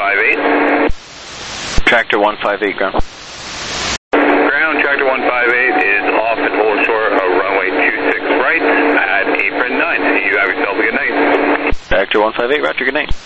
158. Tractor 158, ground. Ground, Tractor 158 is off at Old Shore, runway 26 right at apron 9. You have yourself a good night. Tractor 158, roger, good night.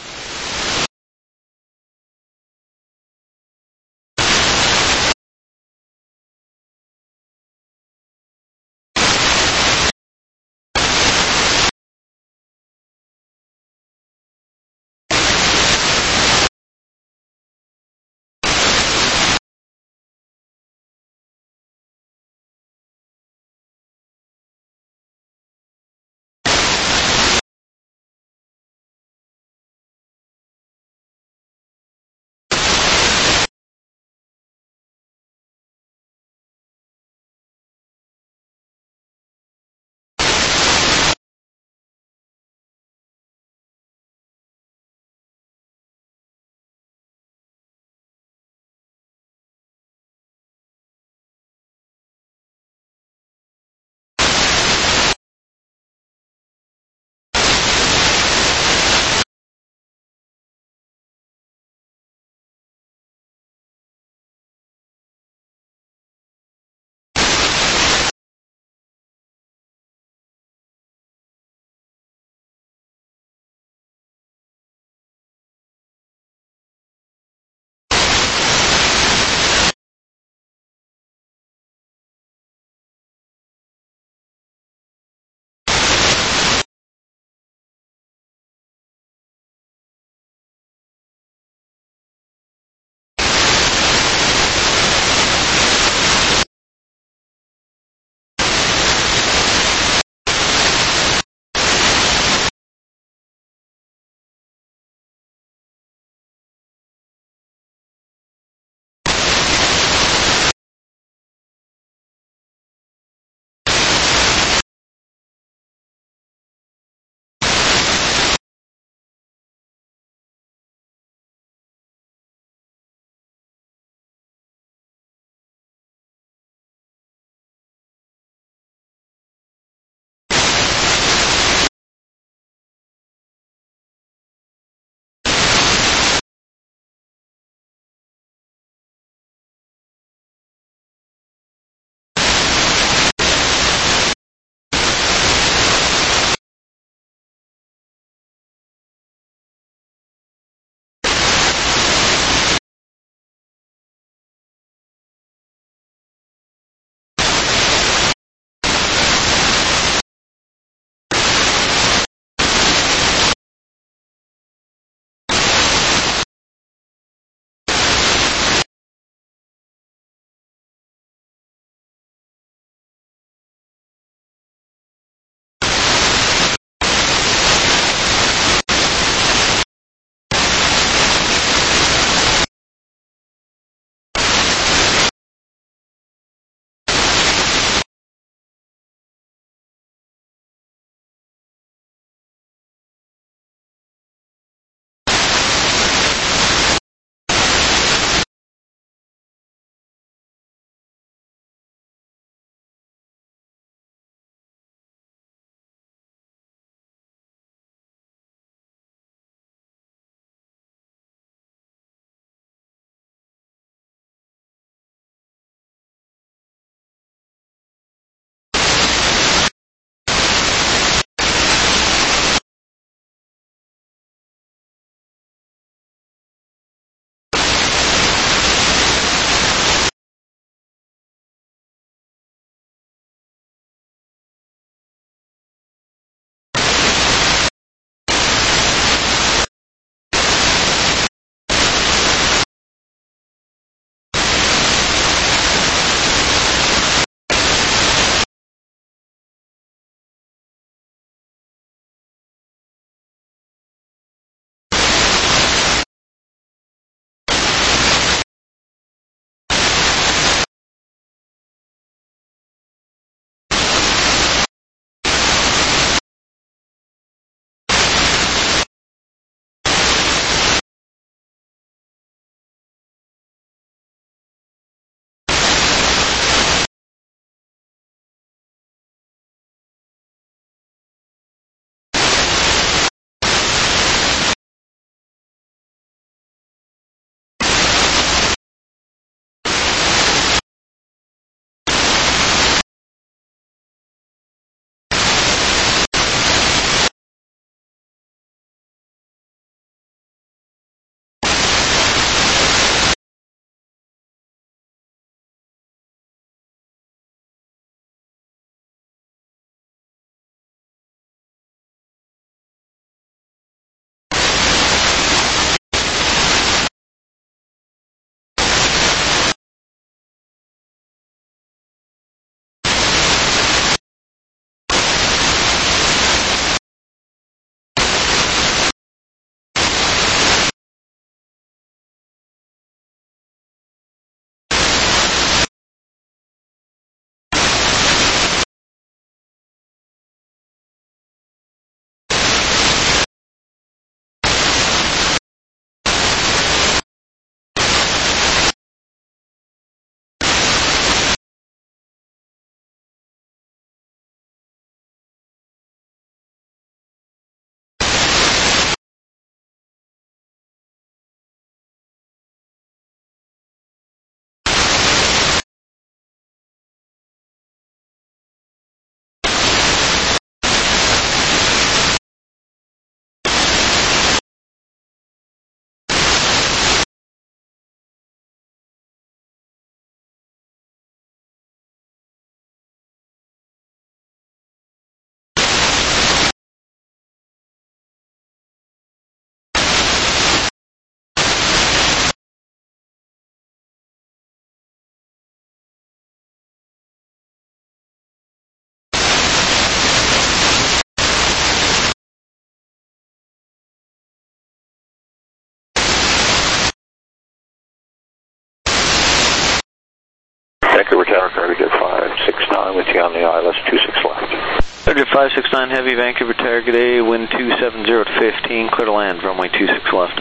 Tower, Carrier 569 with you on the ILS 26 left. Roger, 569 Heavy, Vancouver Target A, wind 270 to 15, clear to land, runway 26 left.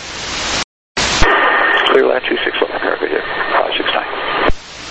Clear land 26 left, Carrier 569.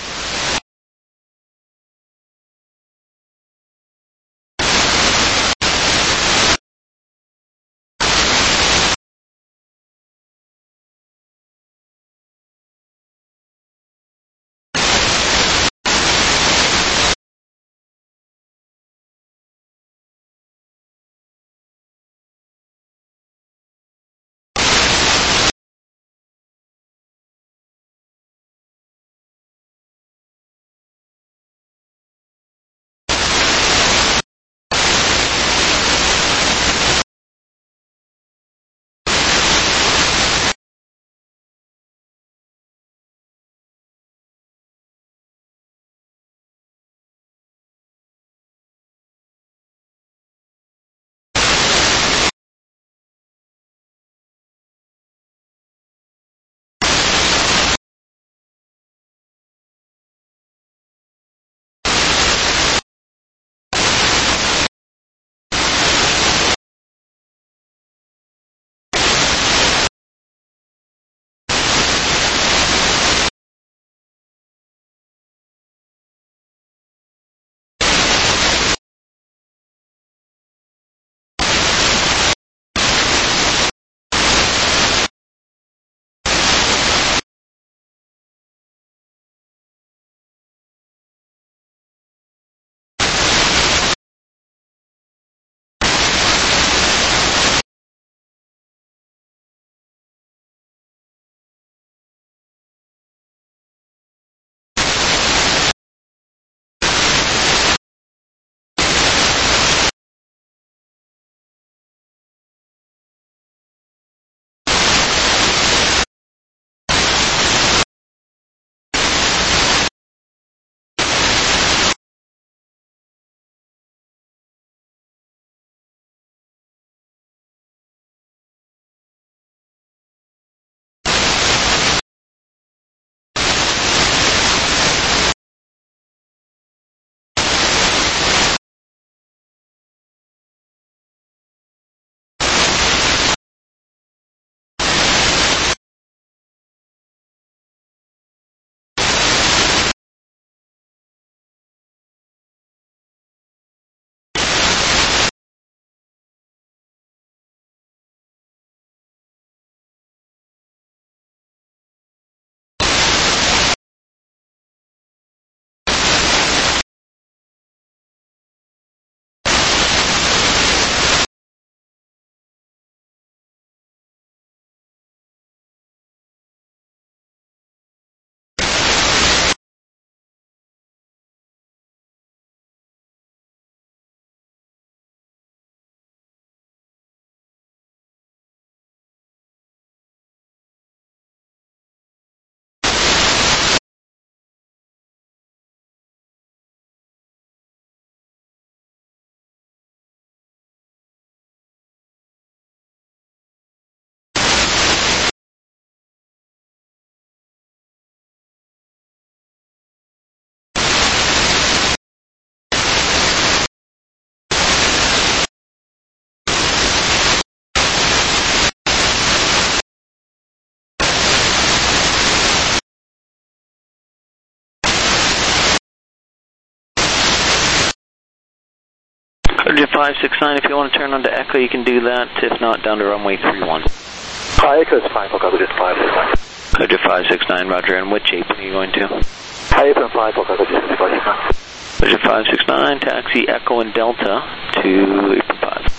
Roger, 569, if you want to turn on to Echo, you can do that. If not, down to runway 31. Hi, Echo, it's fine. Focal, just 569. Roger, 569, Roger. And which shape are you going to? Hi, Apron 5, Focal, just 569. Roger, 569, taxi Echo and Delta to Apron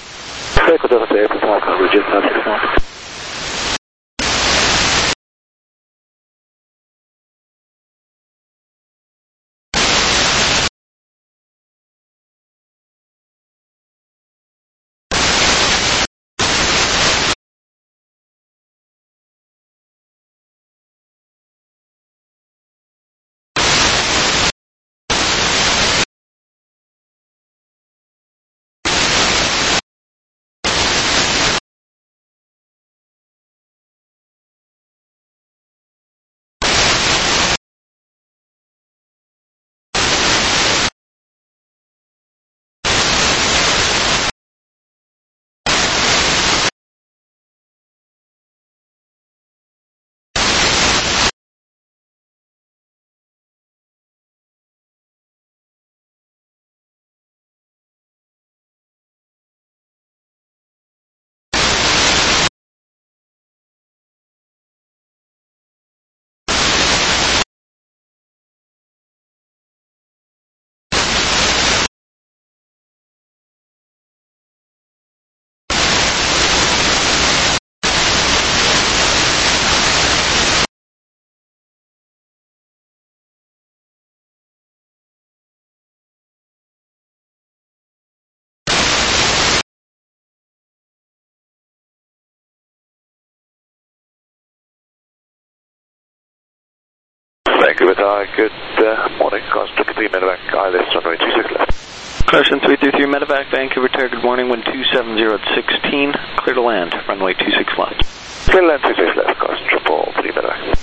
5. Echo Delta to Apron 5, coverage, just 569. Hi, good morning. Cars 333 Medevac, ILS runway 26 left. Caution 333 Medevac, Vancouver Tower, good morning, wind 270 at 16, clear to land, runway 26 left. Clear to land 26 left, cars 333 Medevac.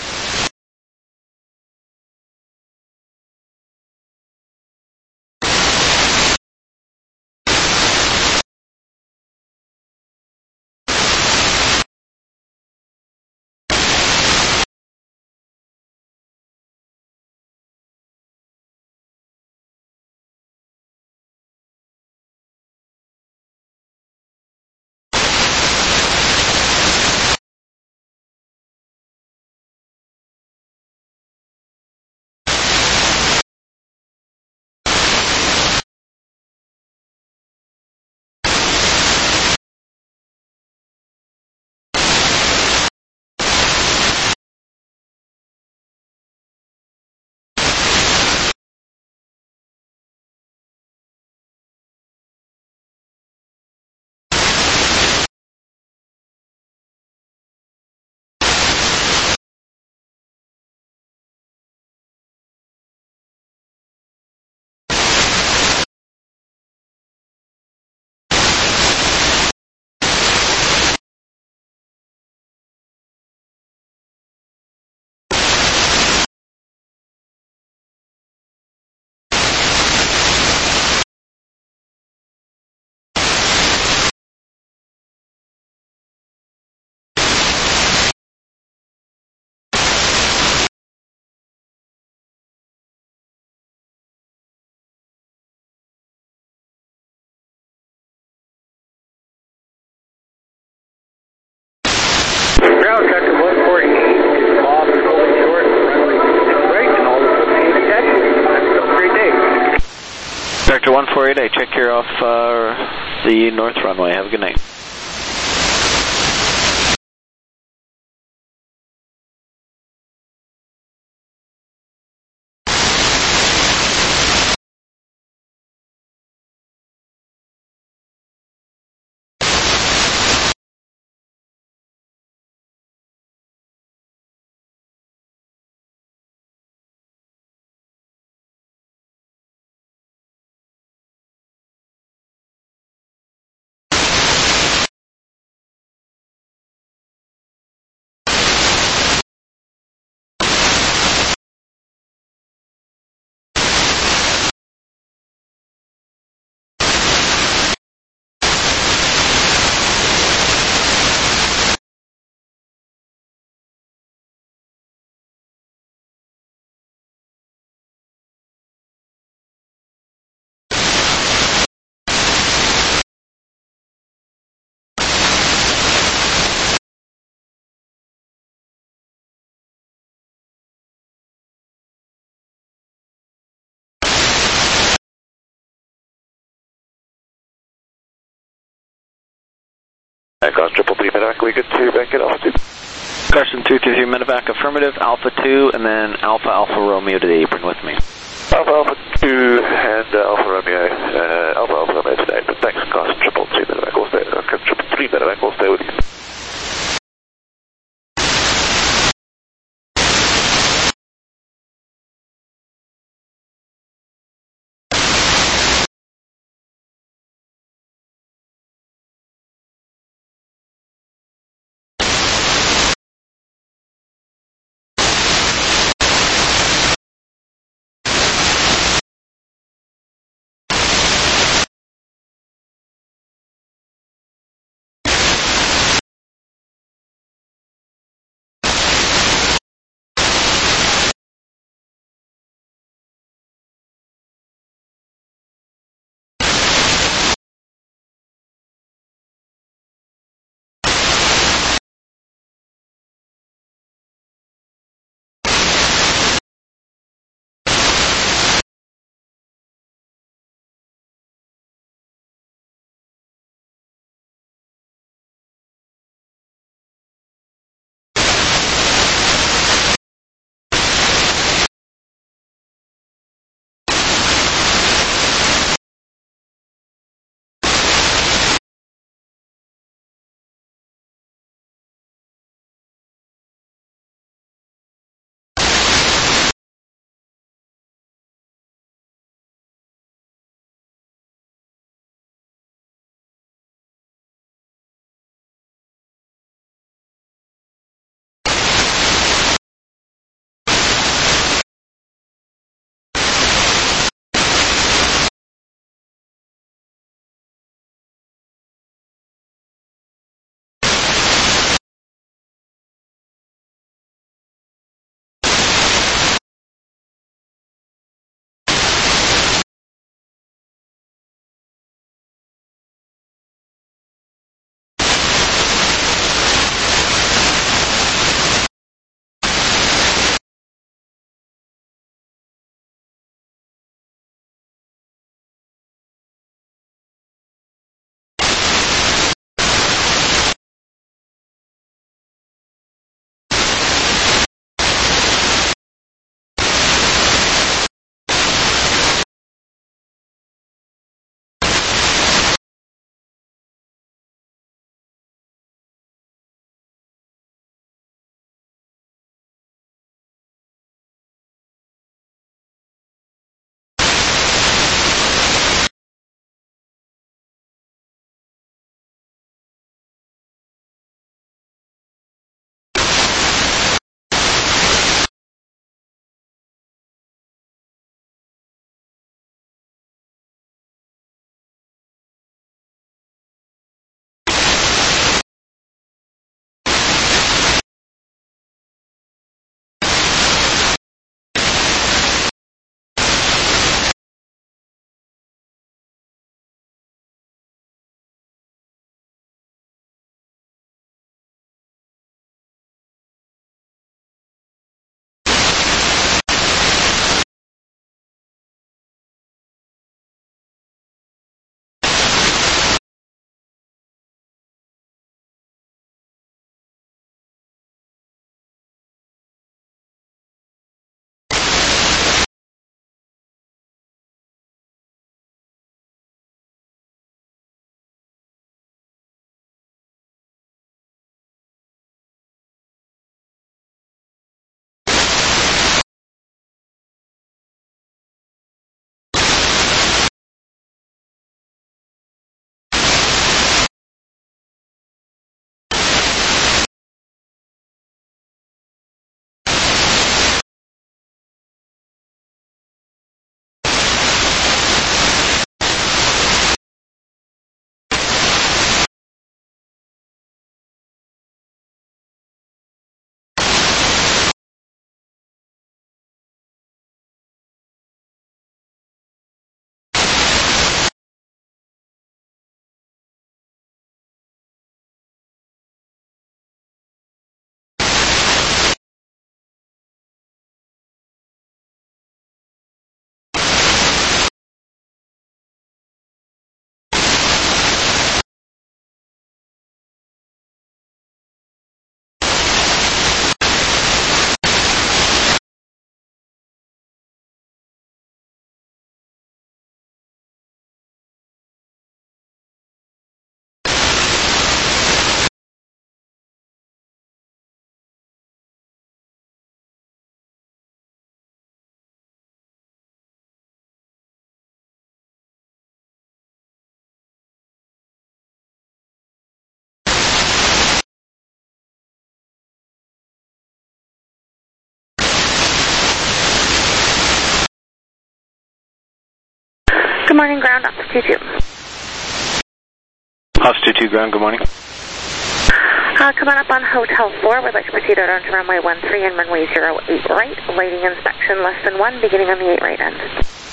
Ground Tractor 148 is off and holding short, runway 26 right, and all associated taxiways. Have a great day. Tractor 148, check you're off the north runway, have a good night. Cars 333 Medevac, we good to back it off to? Caution 333 Medevac, affirmative, Alpha 2, and then Alpha Alpha Romeo to the apron with me. Alpha Alpha 2 and Alpha Romeo, Alpha Alpha Romeo today, but thanks, cars 333 Medevac, we'll stay, 333 Medevac, we'll stay with you. Good morning, ground altitude 2. Altitude 2 ground, good morning. Coming up on Hotel 4, we'd like to proceed out onto runway 13 and runway 08 right, lighting inspection less than 1, beginning on the 8 right end.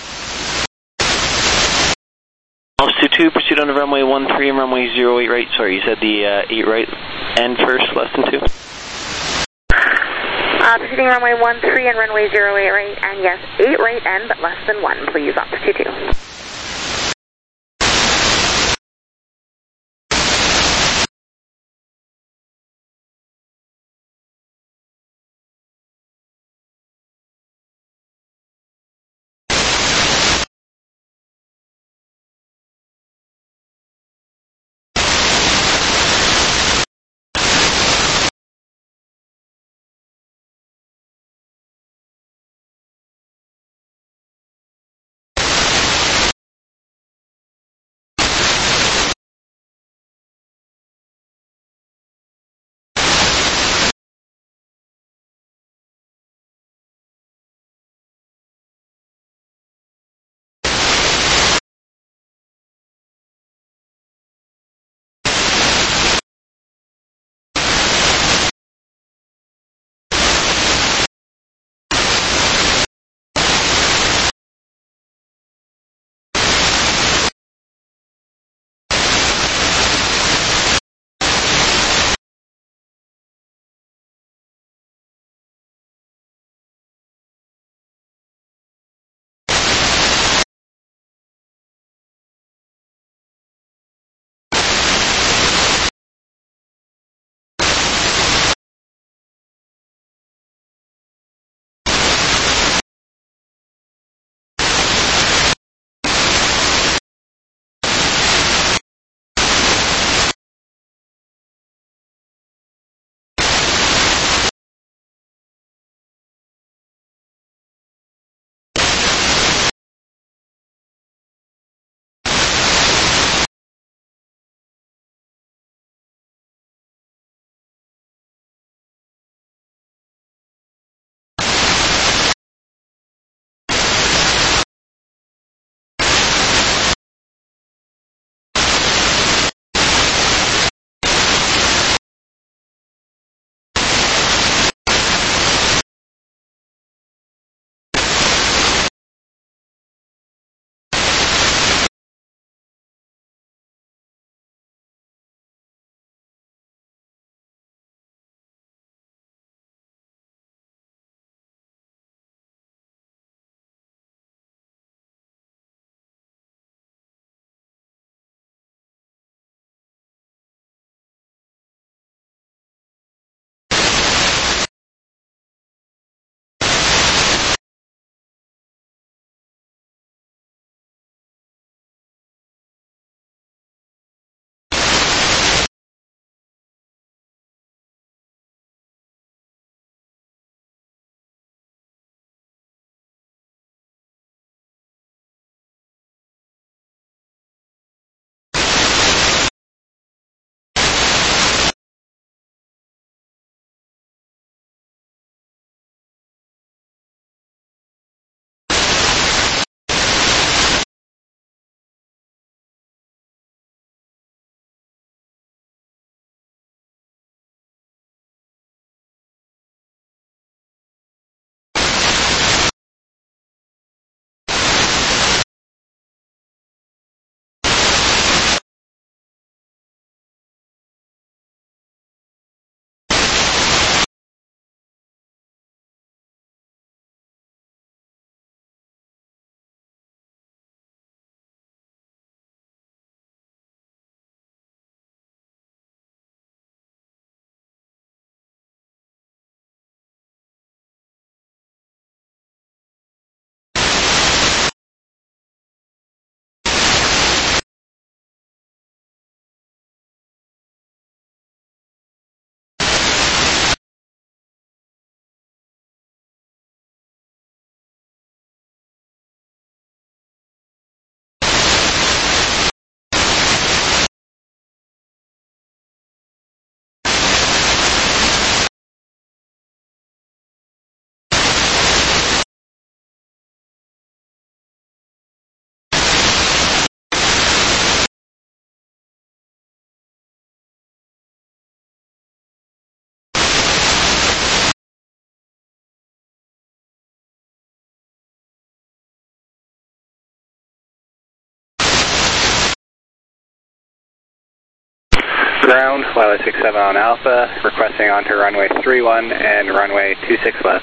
Altitude 2, proceed on to runway 13 and runway 08 right. Sorry, you said the 8 right end first, less than 2? Proceeding runway 13 and runway 08 right, and yes, 8 right end, but less than 1, please, altitude 2. Ground, Pilot 67 on Alpha, requesting onto runway 31 and runway 26 left.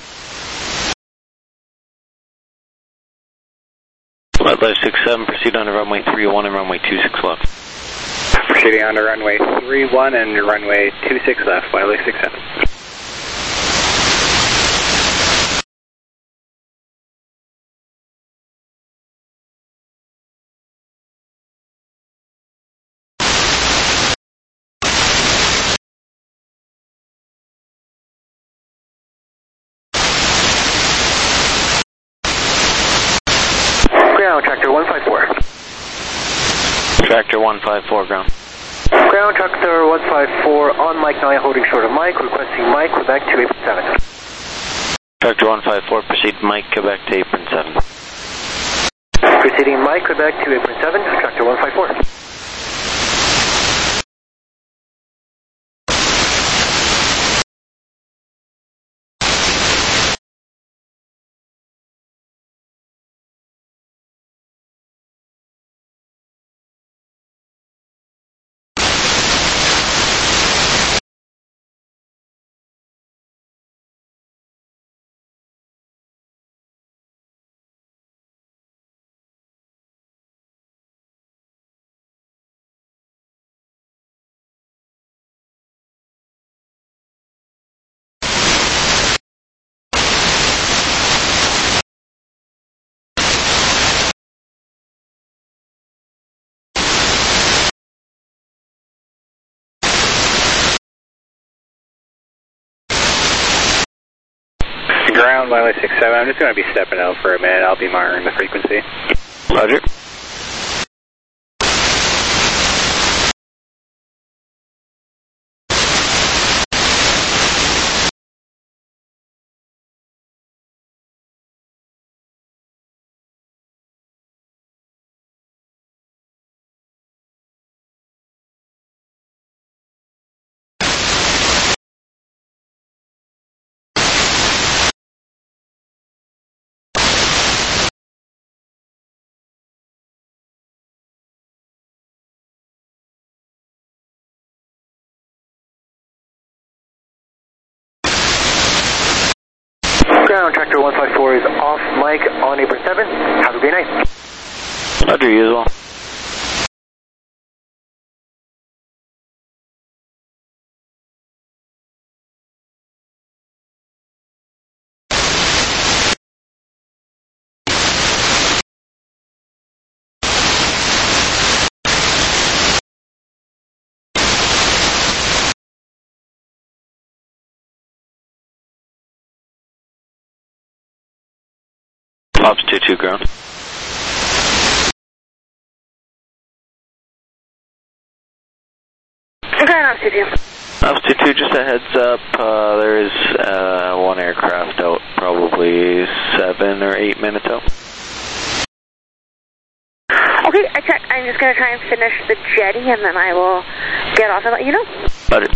Pilot 67, proceed onto runway 31 and runway 26 left. Proceeding onto runway 31 and runway 26 left, Pilot 67. Ground, Tractor 154. Tractor 154, ground. Ground, Tractor 154 on Mike 9, holding short of Mike, requesting Mike, Quebec to apron 7. Tractor 154, proceed Mike, Quebec to apron 7. Proceeding Mike, Quebec to apron 7, Tractor 154. Ground, Pilot 67, I'm just going to be stepping out for a minute. I'll be monitoring the frequency. Roger. Ground, Tractor 154 is off Mike on apron 7. Have a great night. Roger, you as well. Ops 22, ground. Ground, Ops 22. Ops 22, just a heads up, there is one aircraft out, probably 7 or 8 minutes out. Okay, I checked. I'm just going to try and finish the jetty, and then I will get off and let you know. Roger.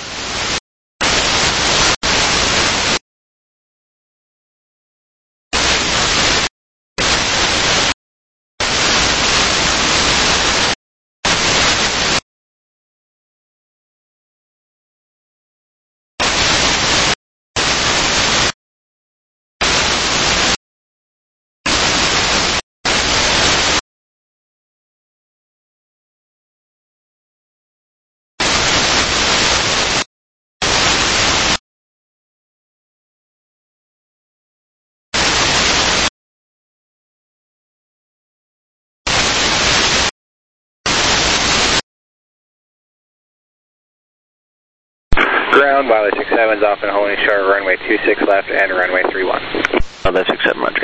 Ground, Pilot 67 is off and holding short runway 26 left and runway 31. Pilot 67, roger.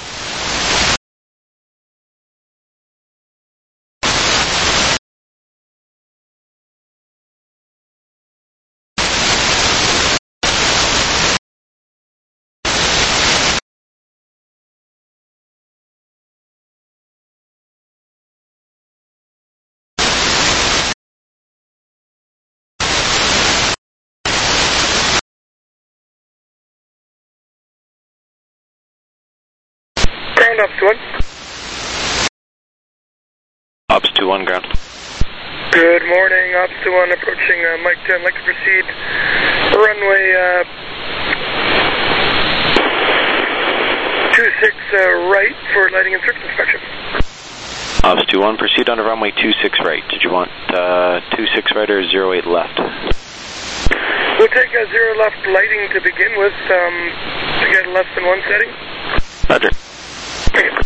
Ground, Ops 21. Ops 21, ground. Good morning. morning. Ops to 1 approaching Mike 10. Like to proceed runway 26 right for lighting and surface inspection. Ops to 1, proceed on to runway 26 right. Did you want 26 right or 08 left? We'll take a 0 left lighting to begin with to get less than 1 setting. Roger. Okay.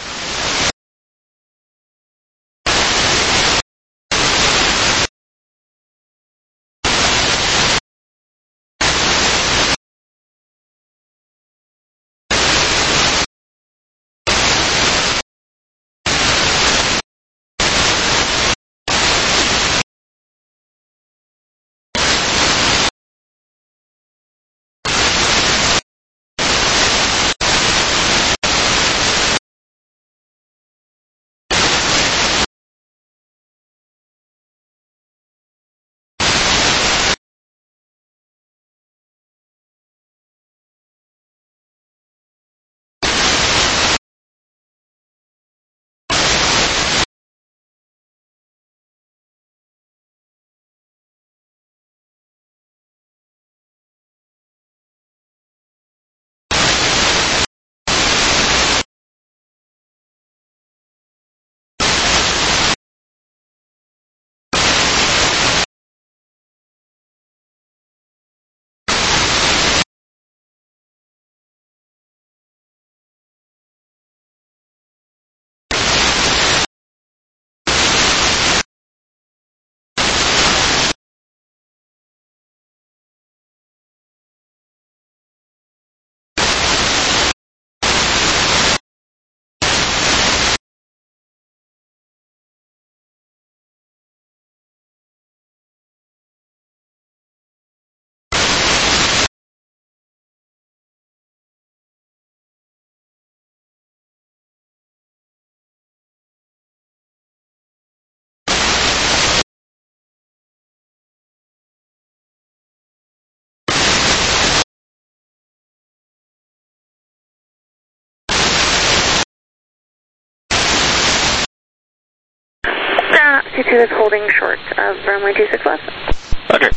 Altitude is holding short of runway 26 left. Roger.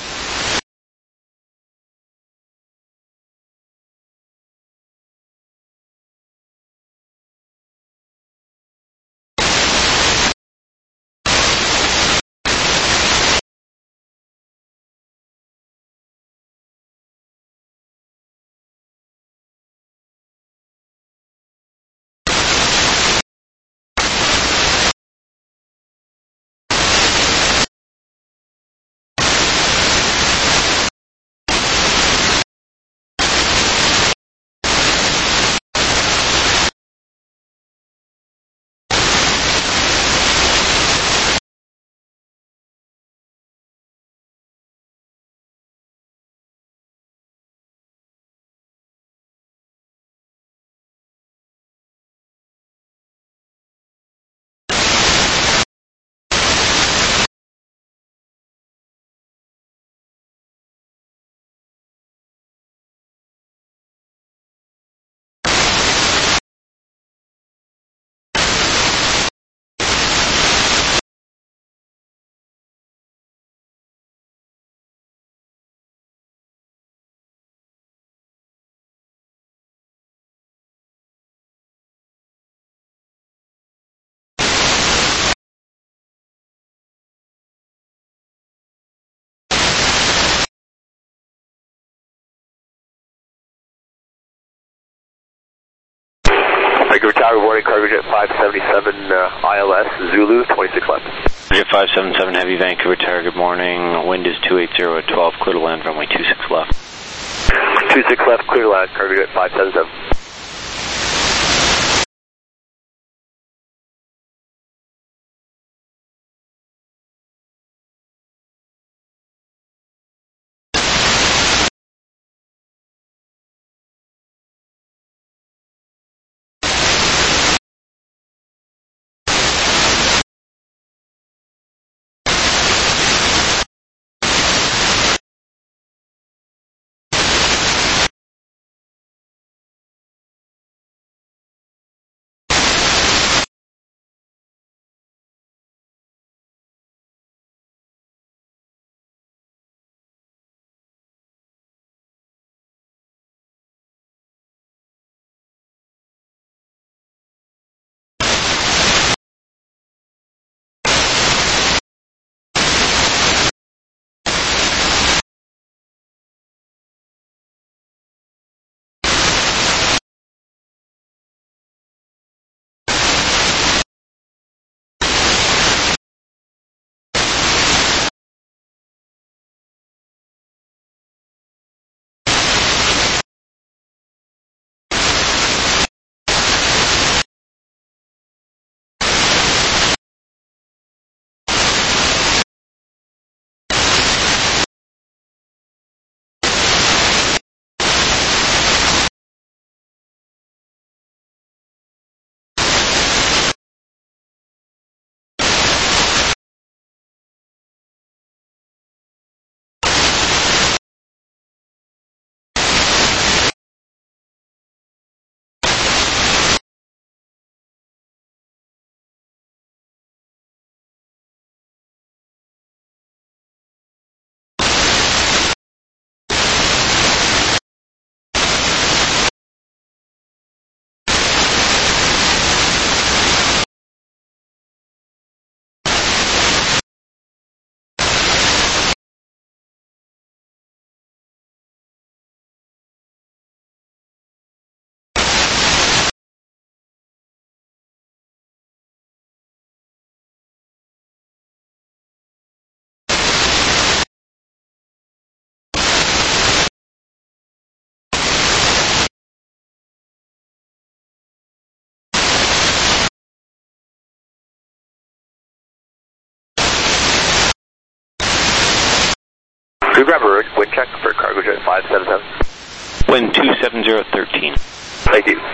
Tower boarding cargo jet 577 ILS Zulu 26 left. Jet 577 Heavy Vancouver Tower, good morning. Wind is 280 at 12, clear to land runway 26 left. 26 left, clear to land, cargo jet 577. Could you grab a wind check for Cargojet 577? Wind 27013. Thank you.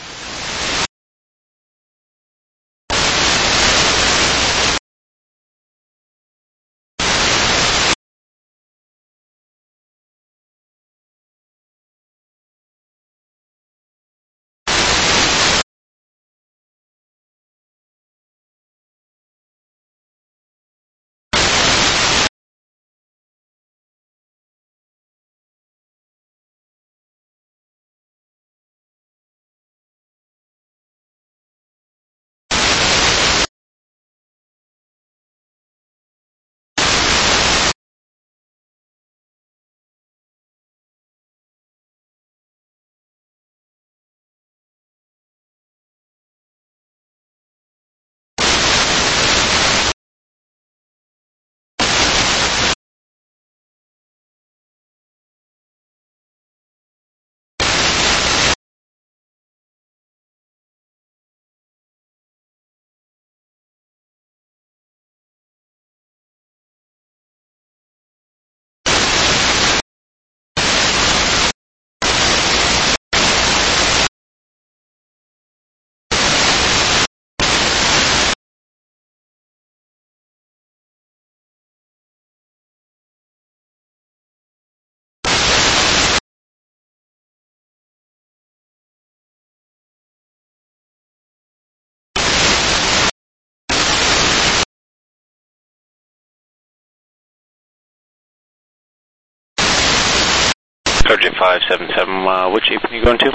Cargojet 577, which apron are you going to?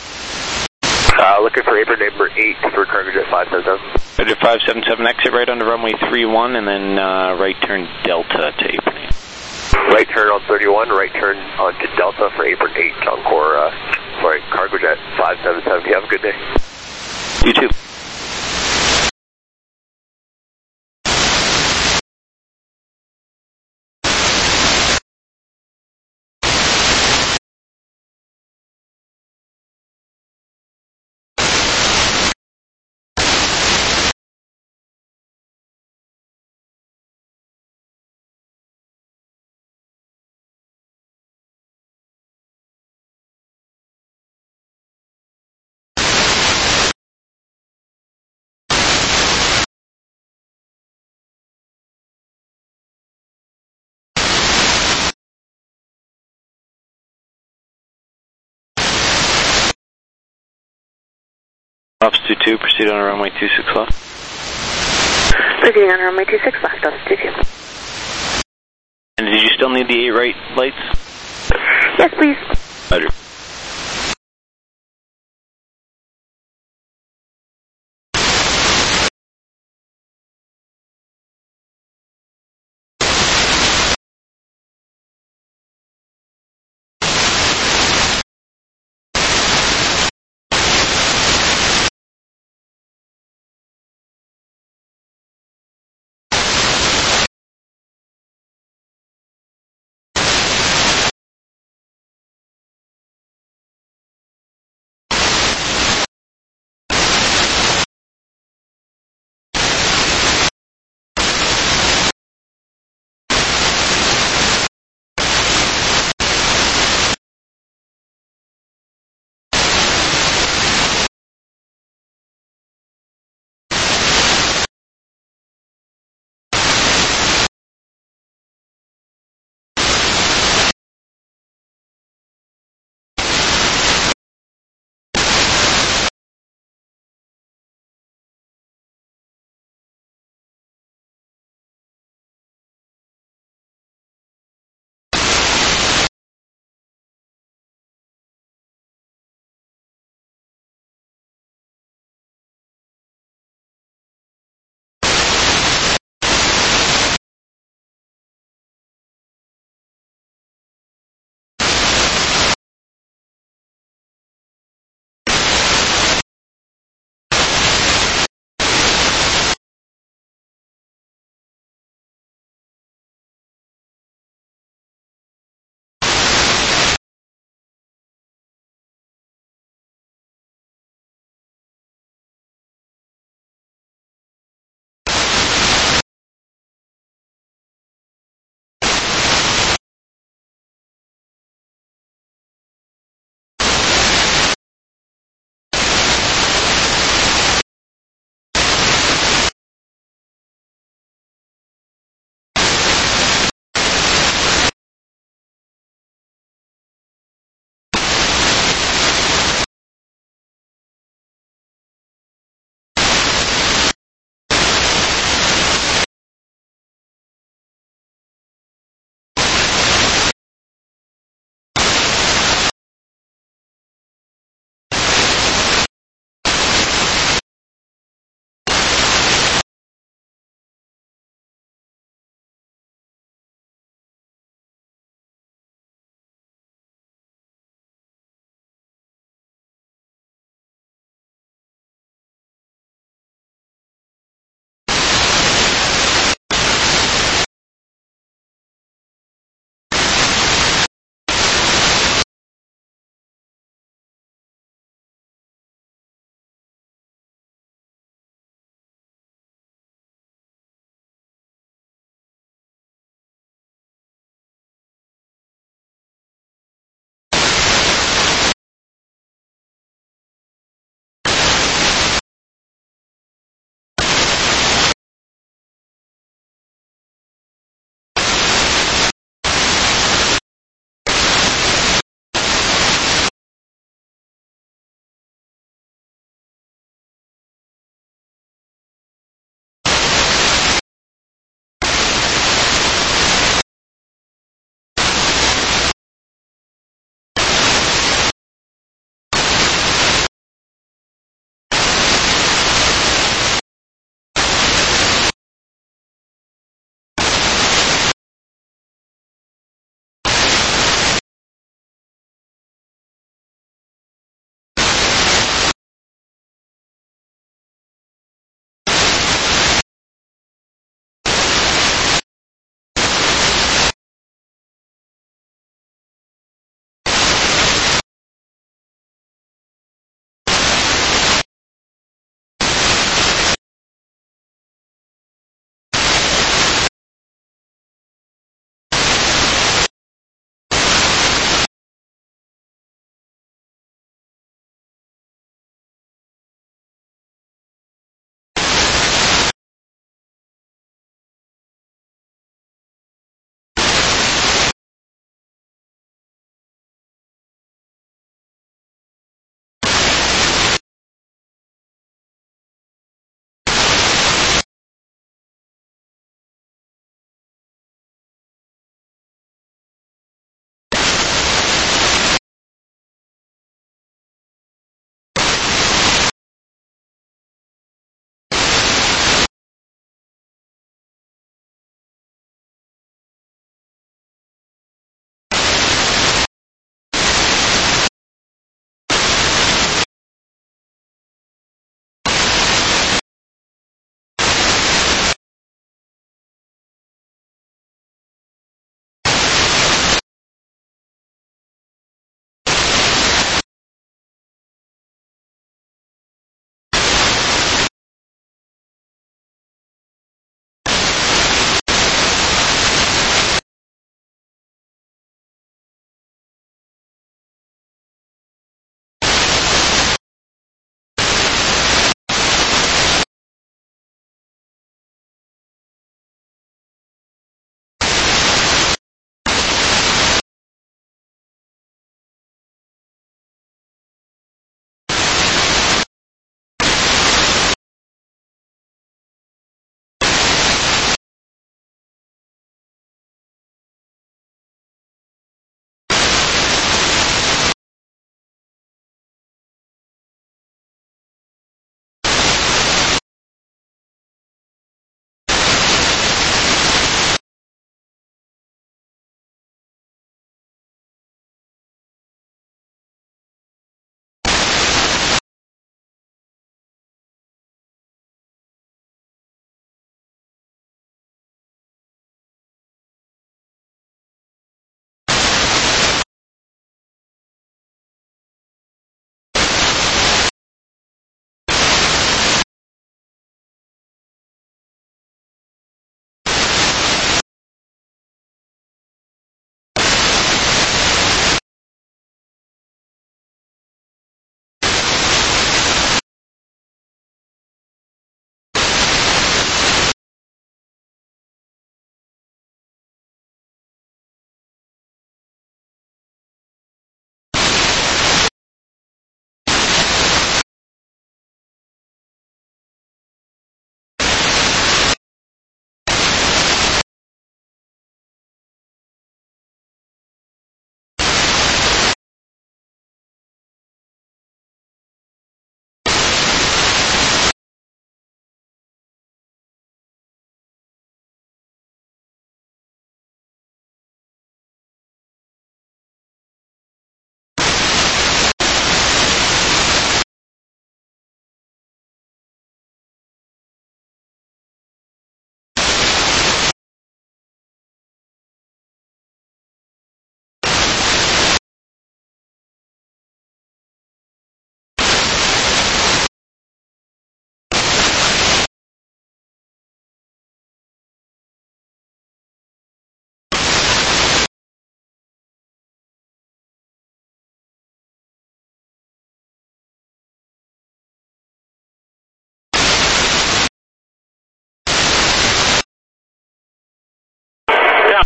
Looking for apron number 8 for Cargojet 577. Cargojet 577, exit right onto runway 31 and then right turn Delta to apron 8. Right turn on 31, right turn onto Delta for apron 8, Encore, Cargojet 577. You have a good day. You too. Altitude 2, proceed on runway 26 left. Proceeding on runway 26 left, altitude 2. And did you still need the 8 right lights? Yes, please. Roger.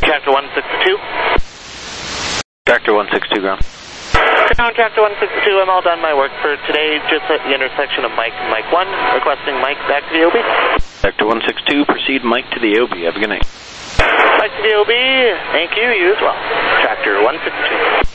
Tractor 162. Tractor 162, ground. Ground Tractor 162, I'm all done my work for today, just at the intersection of Mike and Mike 1, requesting Mike back to the OB. Tractor 162, proceed Mike to the OB. Have a good night. Mike to the OB, thank you, you as well. Tractor 162.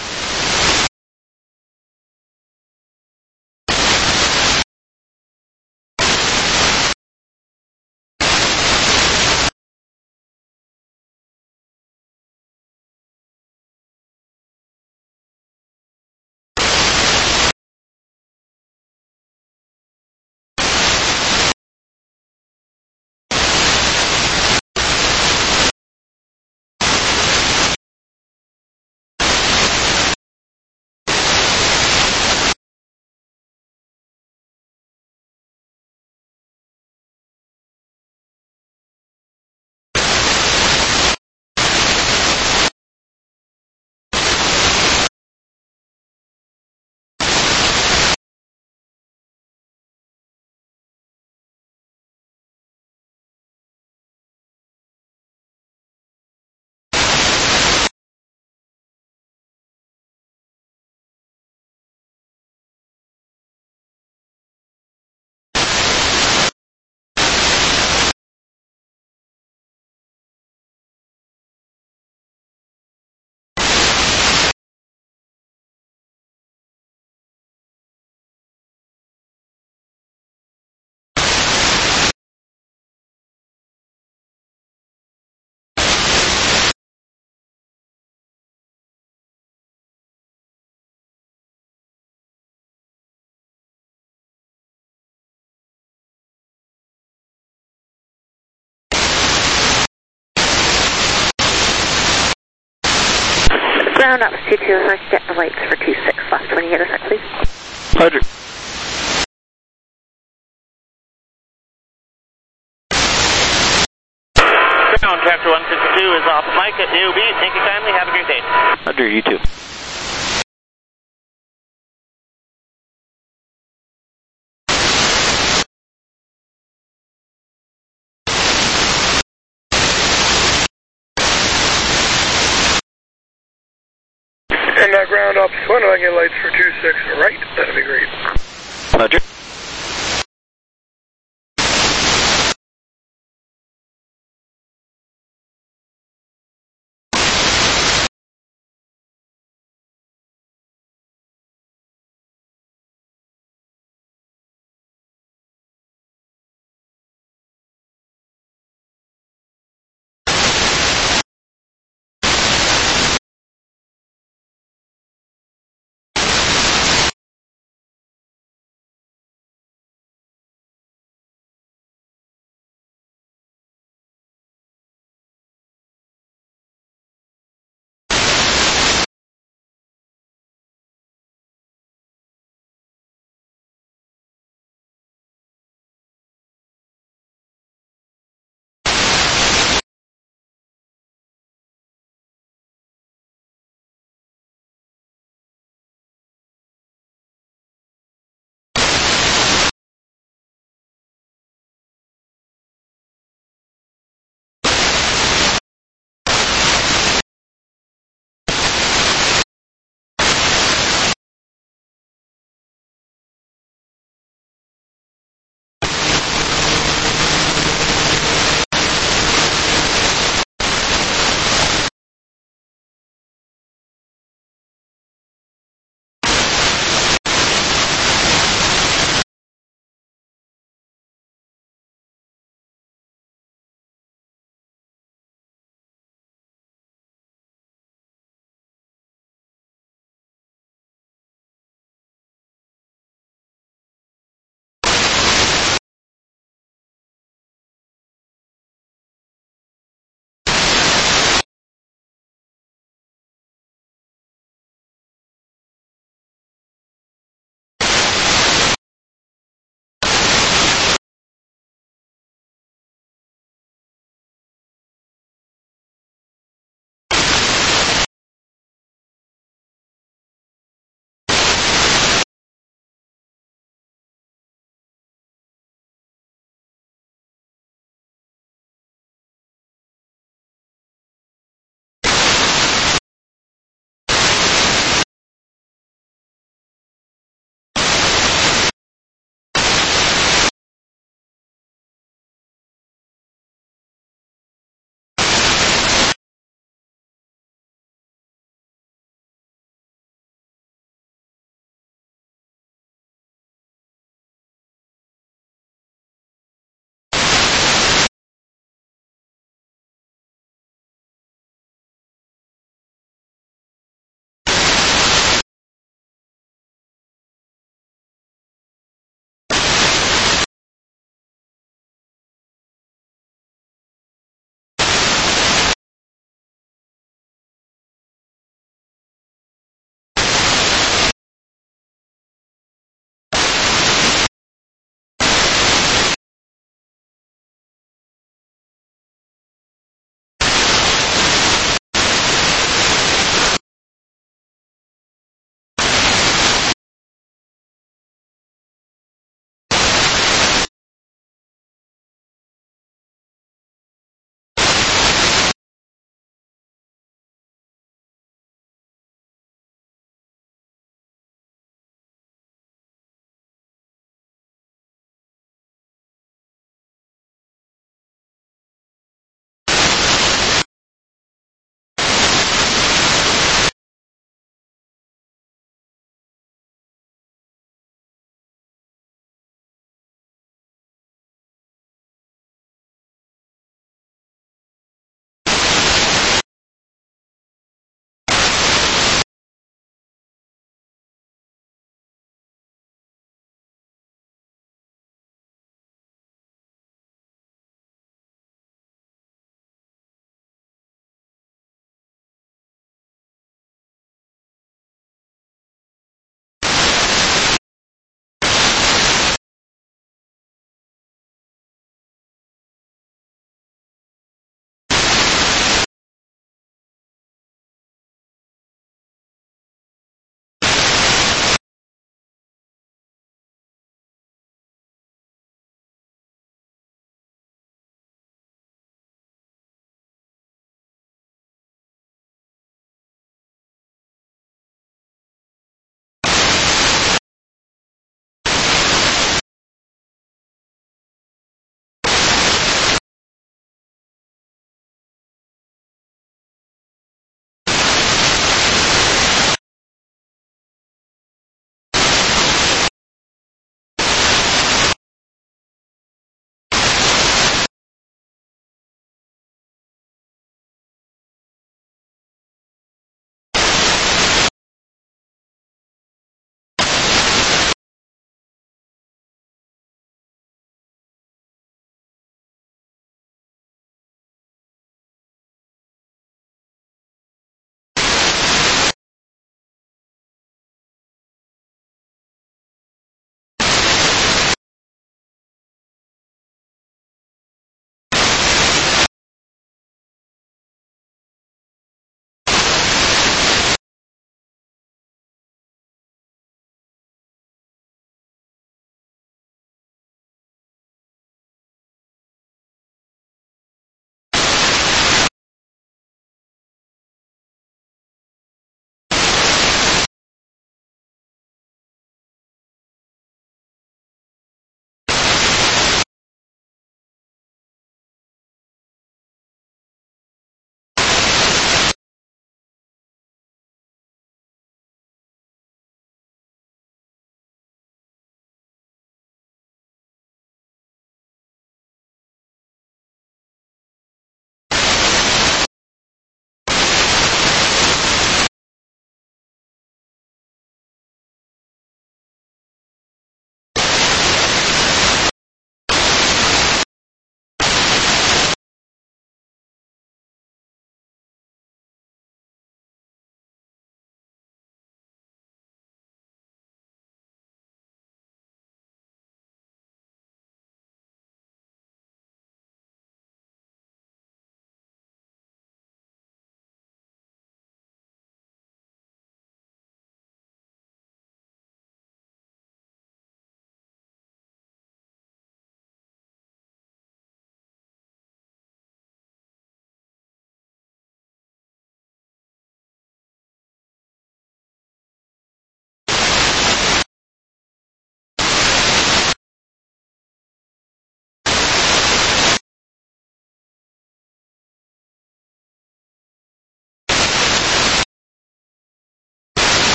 Ground up 22, and I can get the lights for 26 left when you get a sec, please. Roger. Ground Tractor 162 is off Mike at the OB, thank you kindly, have a great day. Roger, you too. And ground ops 1, I get lights for 26 right, that'd be great. Roger.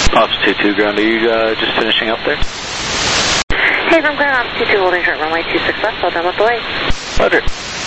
Ops 22 ground, are you just finishing up there? Hey, from ground, Ops 22 holding short, runway 26 left, well done with the way. Roger.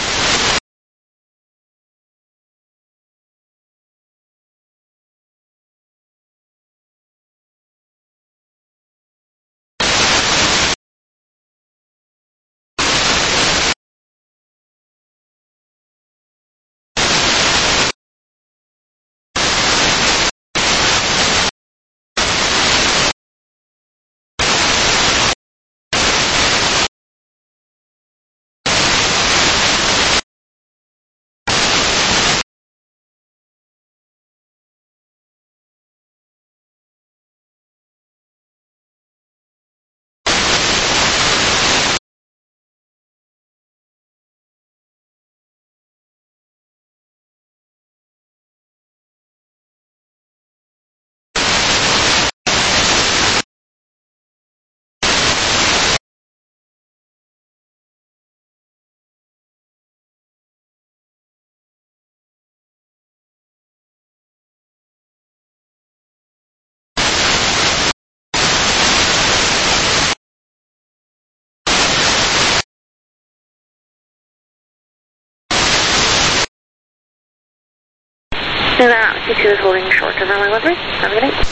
And Ops 22 is holding short to runway 13. Have a good night.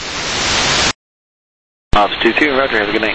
Ops 22, roger, have a good night.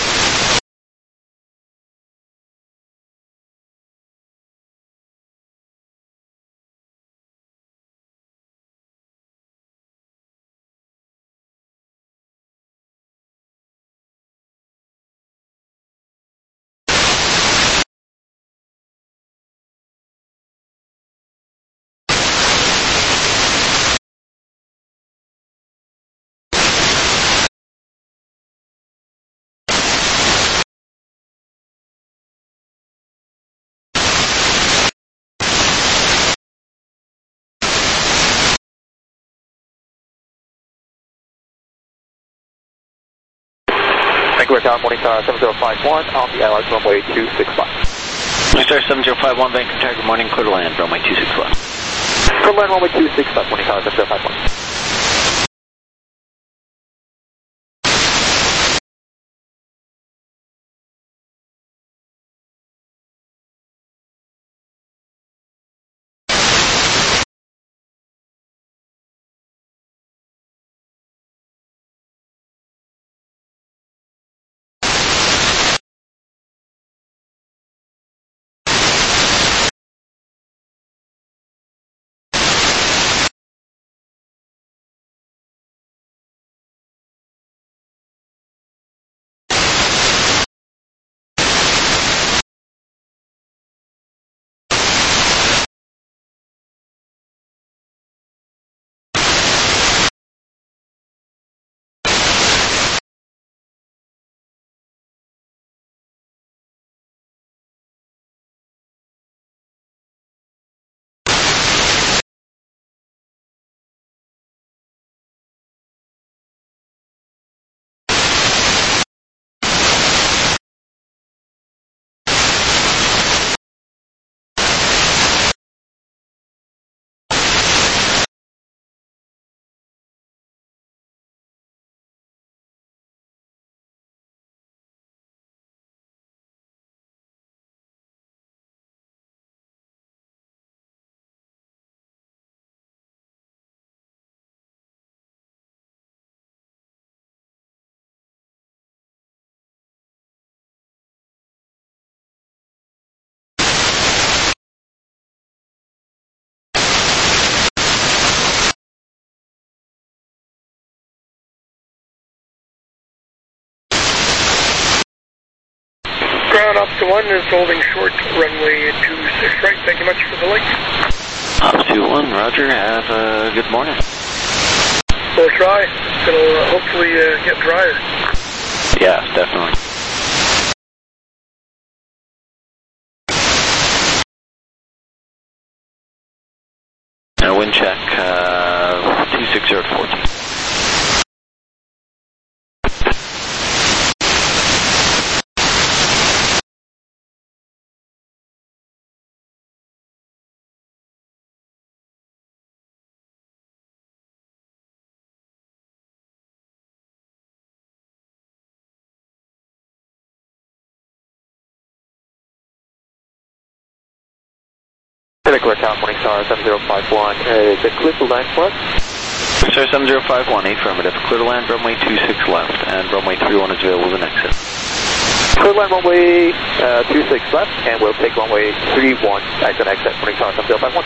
Vancouver Tower, Morningstar 7051 on the LS runway 265. Morningstar 7051, Vancouver Tower, good morning, clear to land, runway 261. Clear to land, runway 265, Morningstar 7051. Ground Ops 1 is holding short, runway 26 right. Thank you much for the link. Ops 21, roger, have a good morning. We'll try. It'll hopefully get drier. Yeah, definitely. Wind check, 260 to 14. Quebec Tower, Morningstar 7051, is it clear to land for us? Sir 7051, affirmative. Clear to land, runway 26 left, and runway 31 is available as an exit. Clear to land runway 26 left, and we'll take runway 31 as an exit, Morningstar 7051.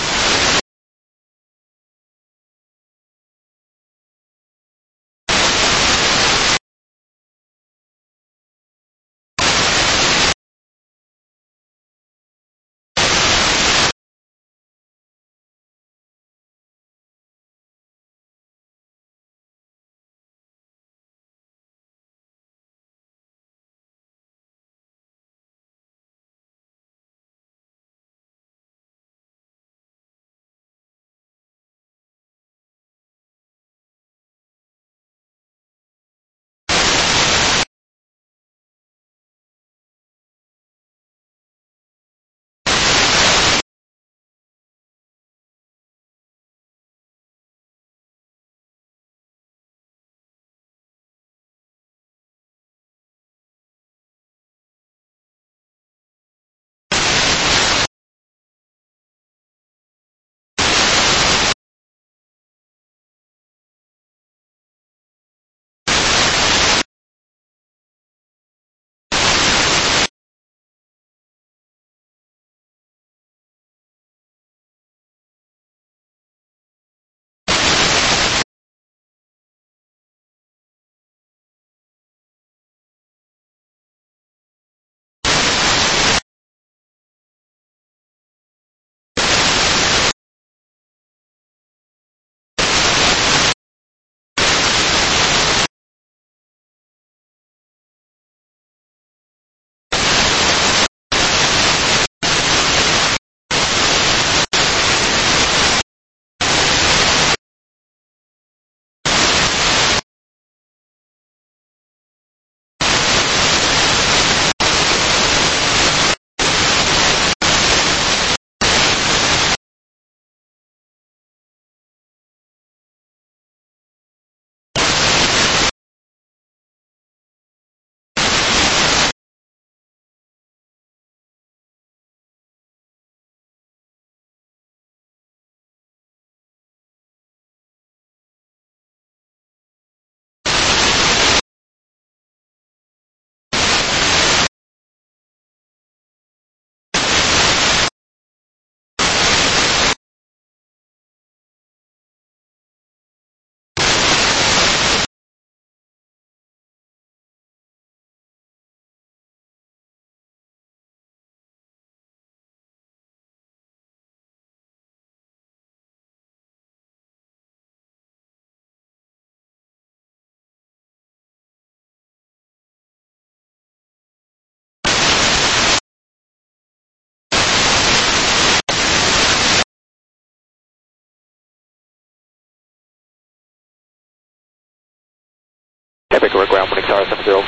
Quebec ground, Morningstar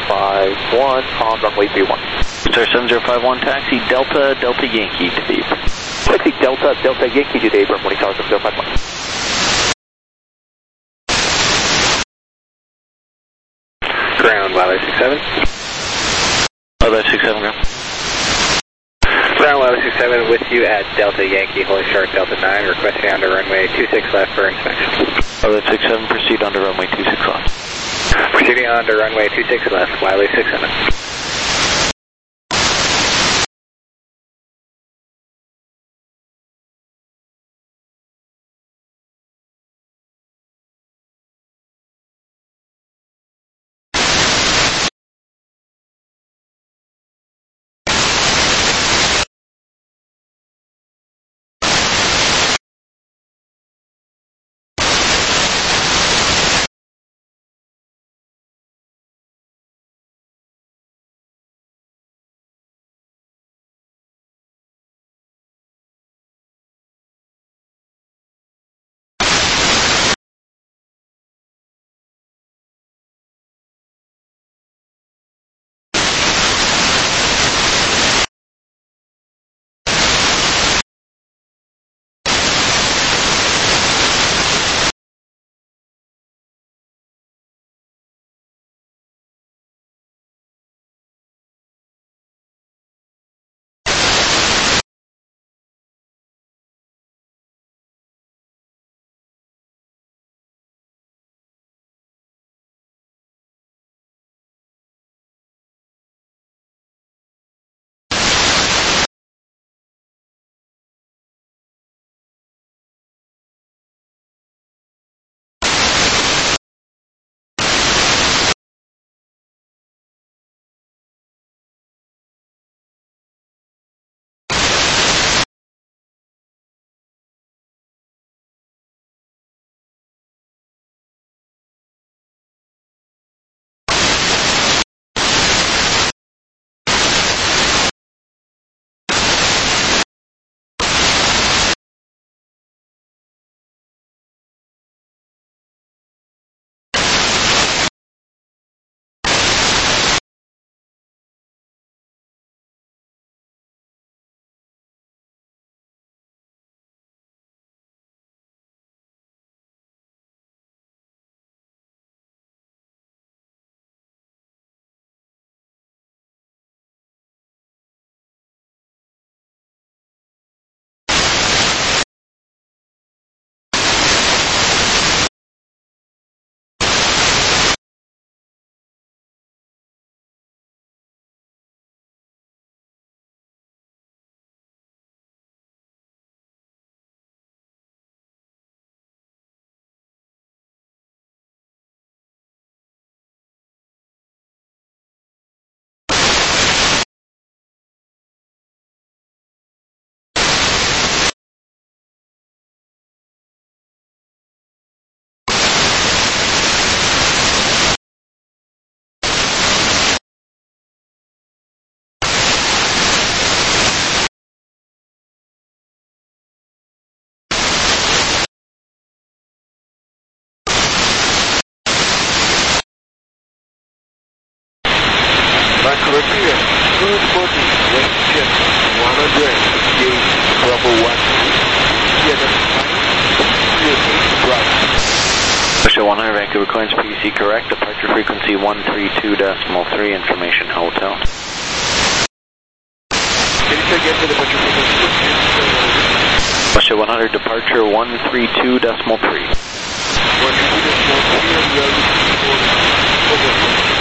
7051 on runway 31. Sir 7051, taxi Delta Yankee to Dave. Taxi Delta Yankee to Dave, Morningstar 7051. Ground, Wiley 67. Oh, that's 67, ground. Ground, Wiley 67 with you at Delta Yankee, Holy Shark Delta 9, requesting onto runway 26 left for inspection. Oh, that's 67, proceed onto runway 26 left. Proceeding on to runway 26 left, Wiley 67. correctly, 240, WestJet 158, Bravo 1, Vietnam 9, right. Russia 100, Vancouver Coins, PC correct, departure frequency 132.3, information hotel. Can you say again the departure frequency? Russia 100, departure 132.3. 132.3, and we are looking for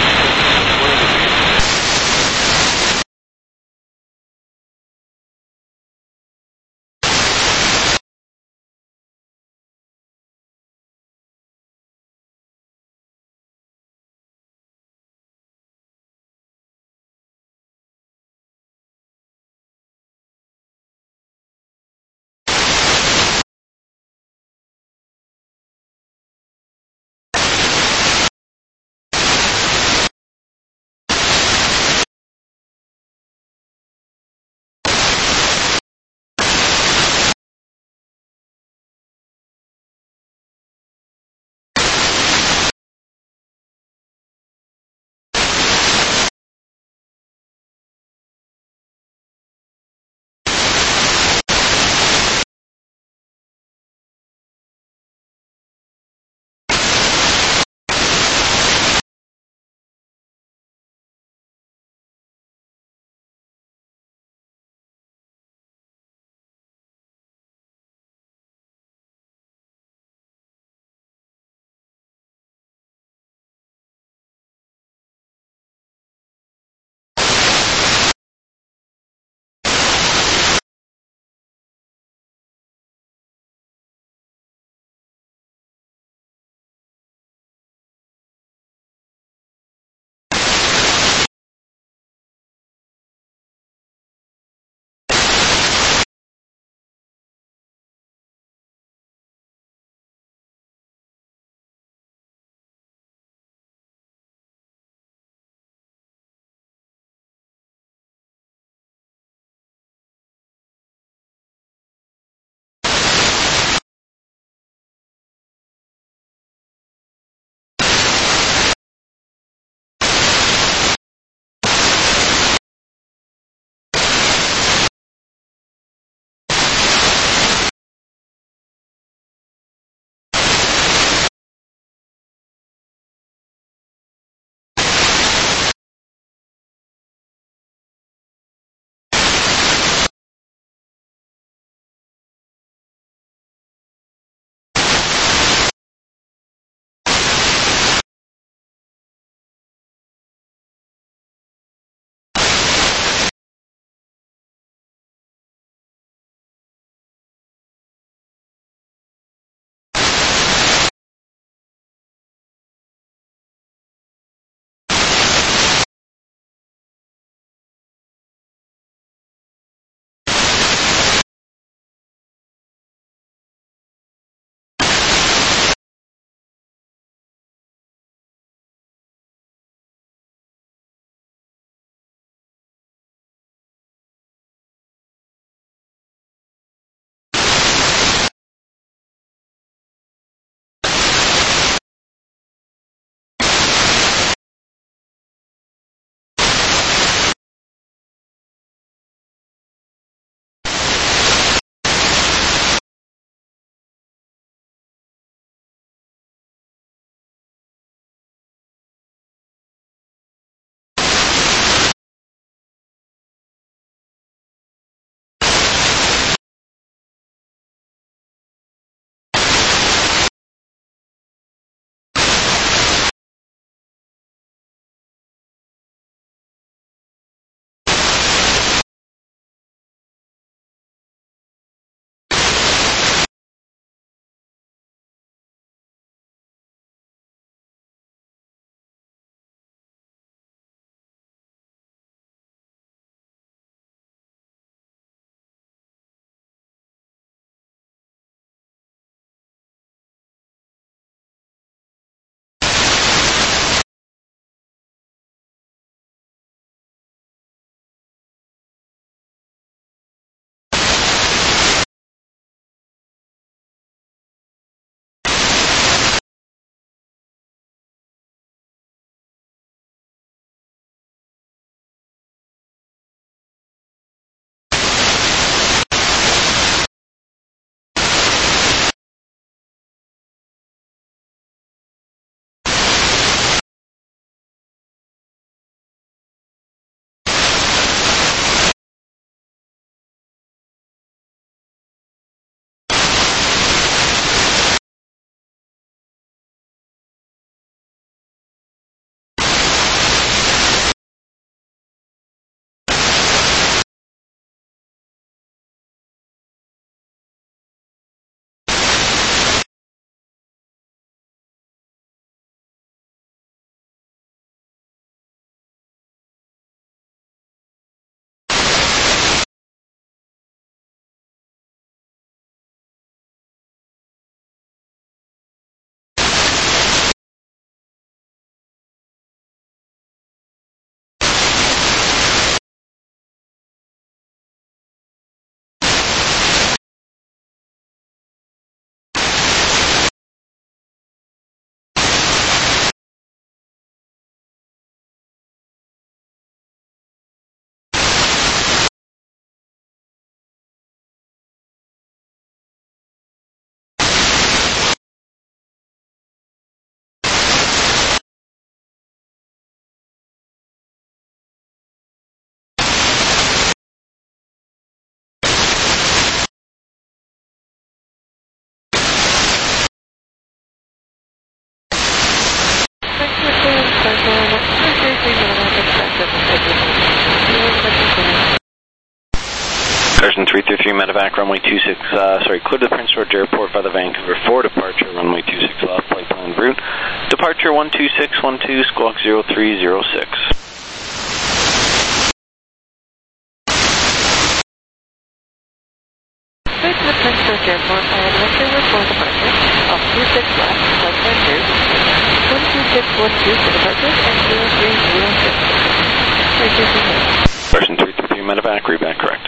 Carson 333 Medevac, runway 26, clear to the Prince George Airport by the Vancouver 4 departure, runway 26 off flight plan route. Departure 12612, squawk 0306. Clear to the Prince George Airport by the Vancouver 4 departure, off 26 left, flight plan route, 12612 for departure, and 0306. Carson 333 Medevac, read back correct.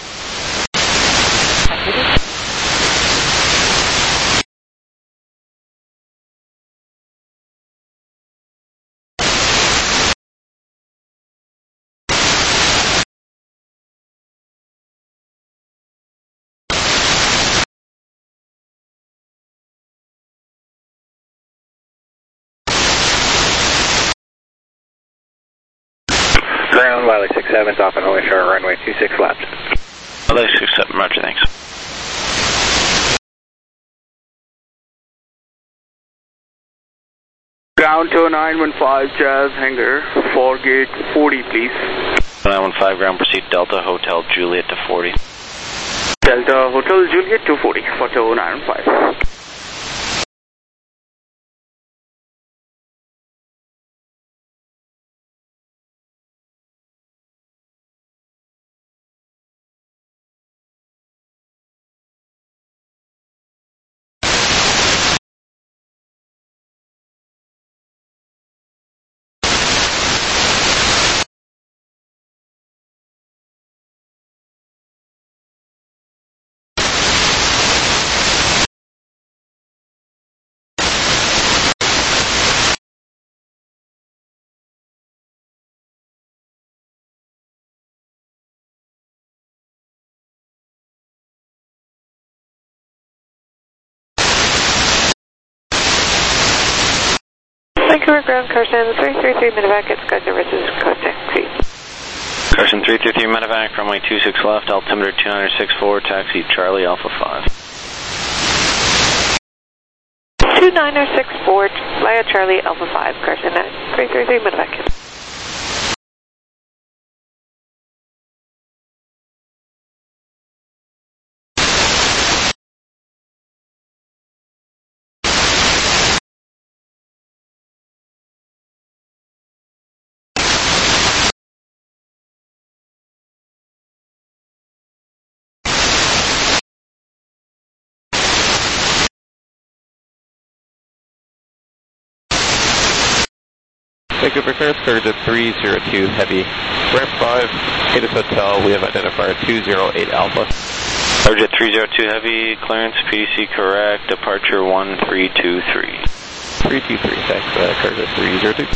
Ground, Wiley 67's off and Holy Shore, runway 26 left. Wiley 67, roger, thanks. Ground 2915 Jazz Hangar, 4 gate 40 please. 915 ground, proceed Delta Hotel Juliet to 40. Delta Hotel Juliet to 40 for 2915. Vancouver ground, Carson 333 Medevac at Sky Services, contact taxi. Carson 333 Medevac, runway 26 left, altimeter 2964, taxi Charlie Alpha 5. 2964, fly at Charlie Alpha 5, Carson at 333 Medevac. Vancouver clearance, Curtis 302 Heavy. Ramp 5, Cadence Hotel, we have identifier 208 Alpha. Roger 302 Heavy, clearance, PDC correct, departure 1323. 323, thanks, Curtis 302.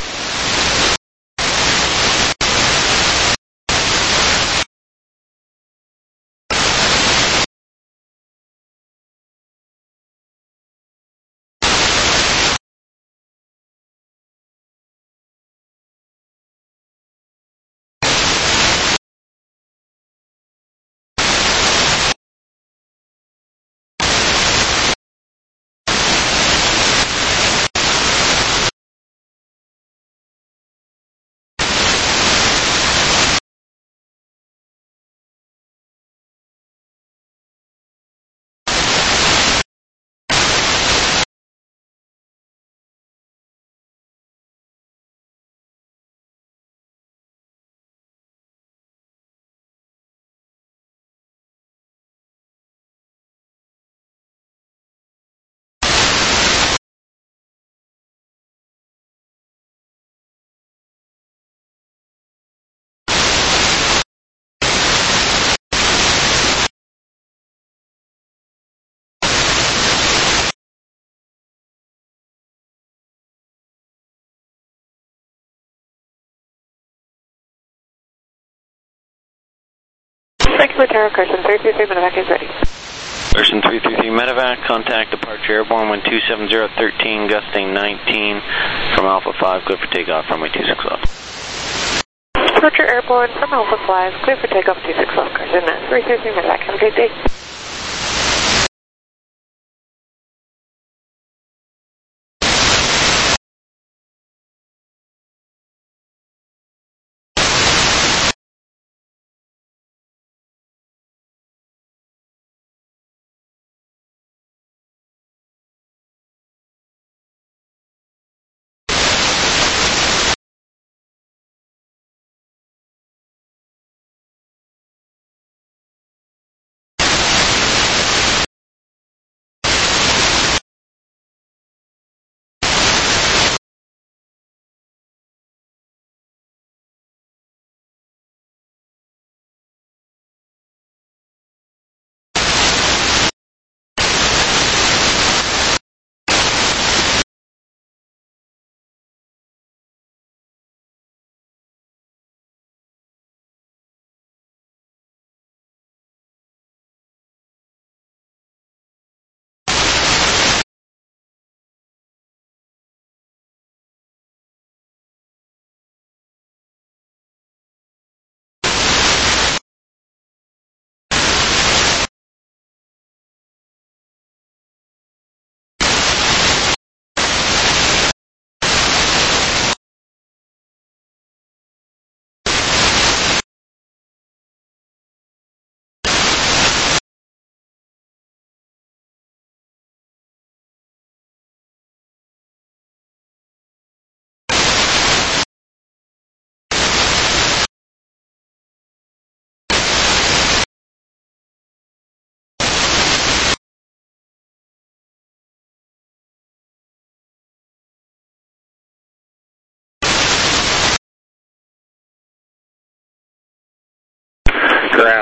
Vancouver Tower, Carson 333 Medevac is ready. Carson 333 Medevac, contact departure airborne 127013, gusting 19 from Alpha 5, clear for takeoff, runway 26 left. Departure airborne from Alpha 5, clear for takeoff 26 left, Carson 333 Medevac. Have a great day.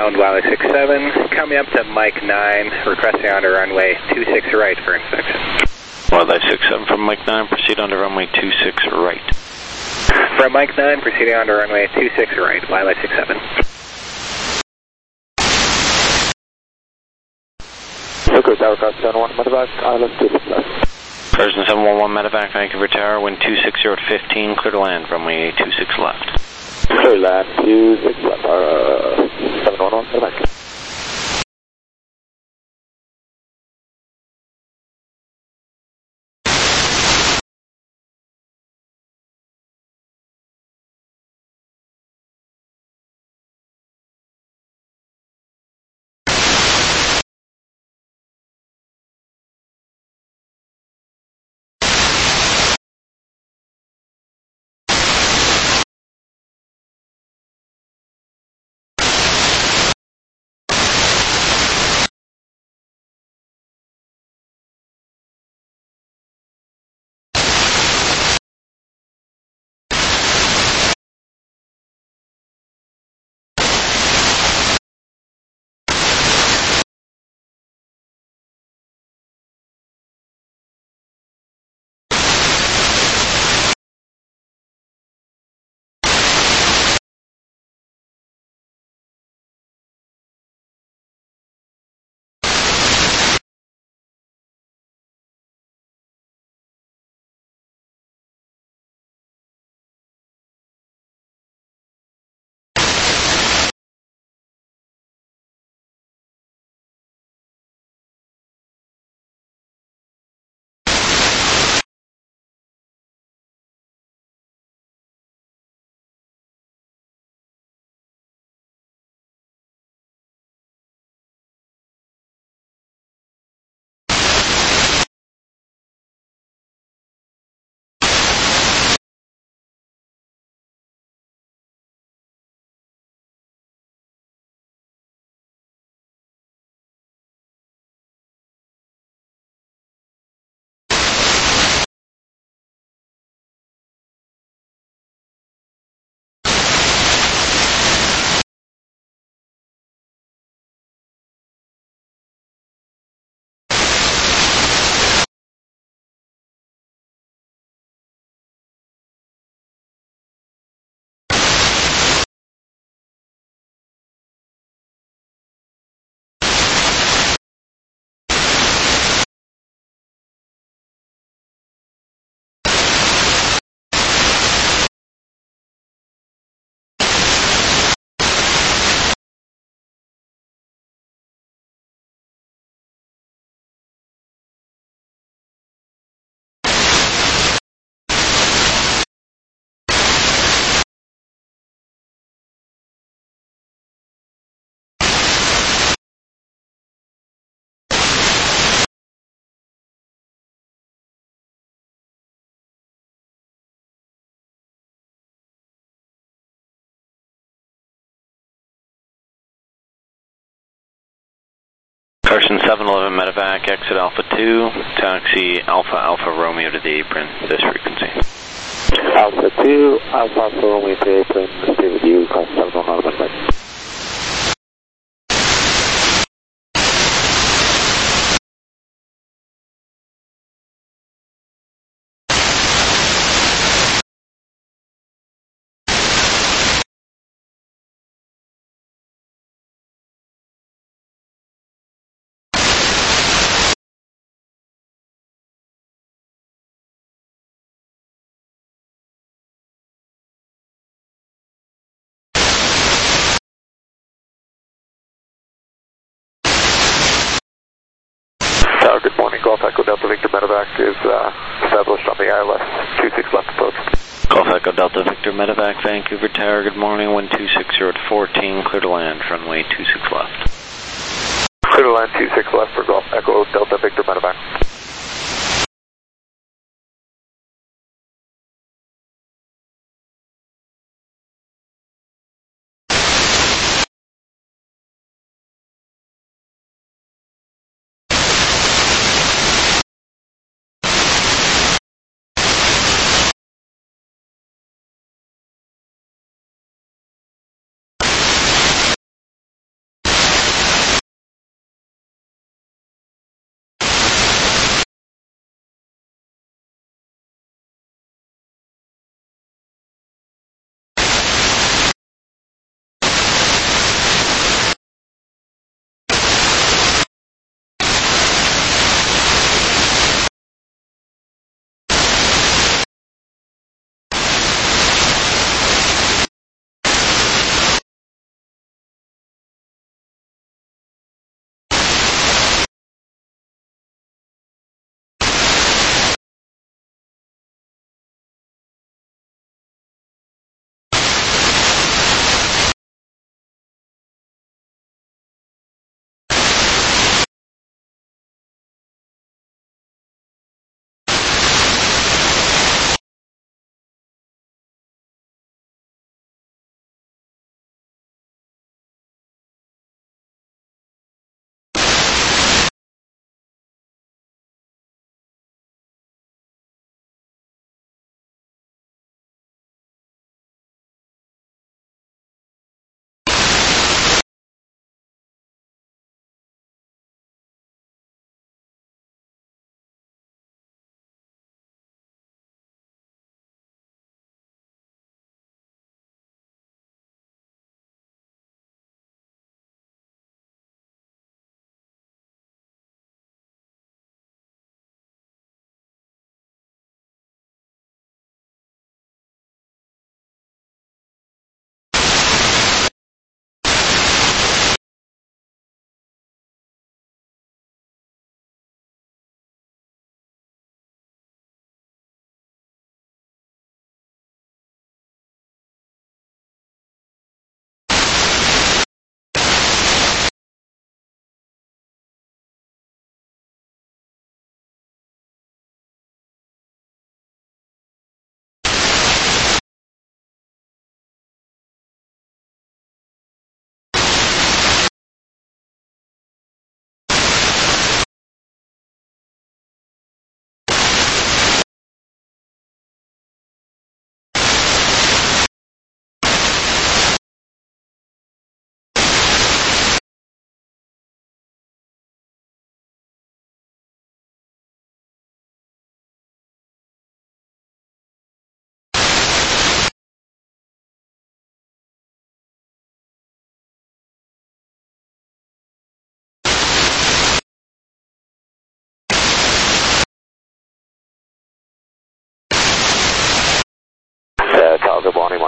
inbound Wiley 67, coming up to Mike 9, requesting onto runway 26 right for inspection. Wildlife 67 from Mike 9, proceed onto runway 26 right. From Mike 9, proceeding onto runway 26 right, Wildlife 67. Okay, Tower Cross 71, medevac, island 26 left. Carson 711 medevac, Vancouver Tower, wind 260 at 15, clear to land, runway 26 left. Clear land 26 left, 711 medevac. Carson 711 medevac, exit Alpha 2, taxi Alpha Alpha Romeo to the apron, this frequency. Alpha 2, Alpha Alpha Romeo to the apron, stay with you, Carson 711 medevac. Good morning, Golf Echo Delta Victor medevac is established on the ILS 26 left approach. Golf Echo Delta Victor medevac, Vancouver Tower, good morning, wind 260 at 14, clear to land, runway 26 left. Clear to land 26 left for Golf Echo Delta Victor medevac.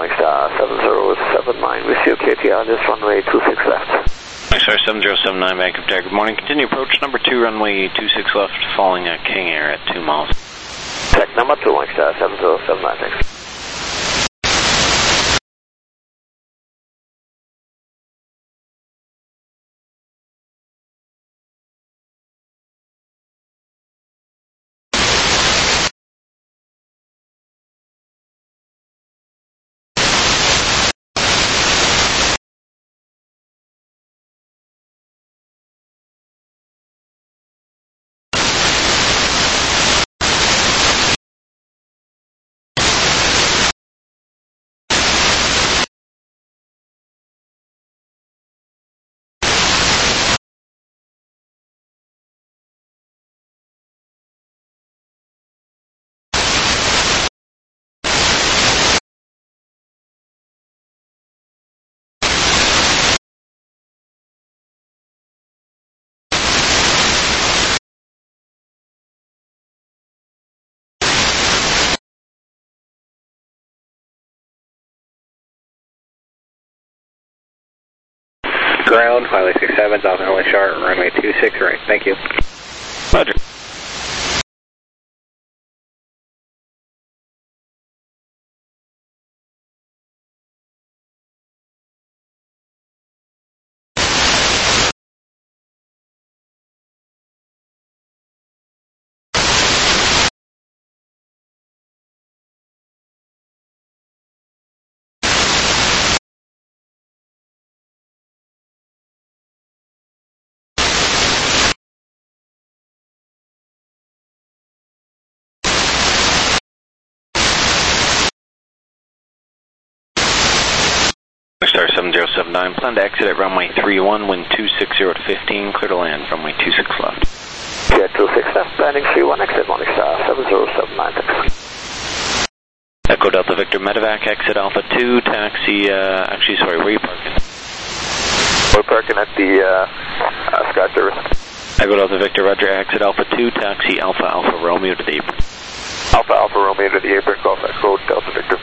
Flying Star 7079 with you, KTR, this runway 26 left. Star 7079, Vancouver Tower, good morning. Continue approach number 2, runway 26 left, following King Air at 2 miles. Check number 2, Flying Star 7079, thanks. Ground, Pilot 67, Alpha Holy Chart, runway 26 right. Thank you. Roger. Star 7079, plan to exit at runway 31, wind 260 at 15, clear to land, runway 26 left. Yeah, 26 left, landing 31, exit Morning Star 7079, thanks. Echo Delta Victor Medevac, exit Alpha 2, taxi, actually, sorry, where are you parking? We're parking at the Sky Service. Echo Delta Victor, Roger, exit Alpha 2, taxi Alpha Alpha Romeo to the apron. Alpha Alpha Romeo to the apron, call Echo Delta Victor.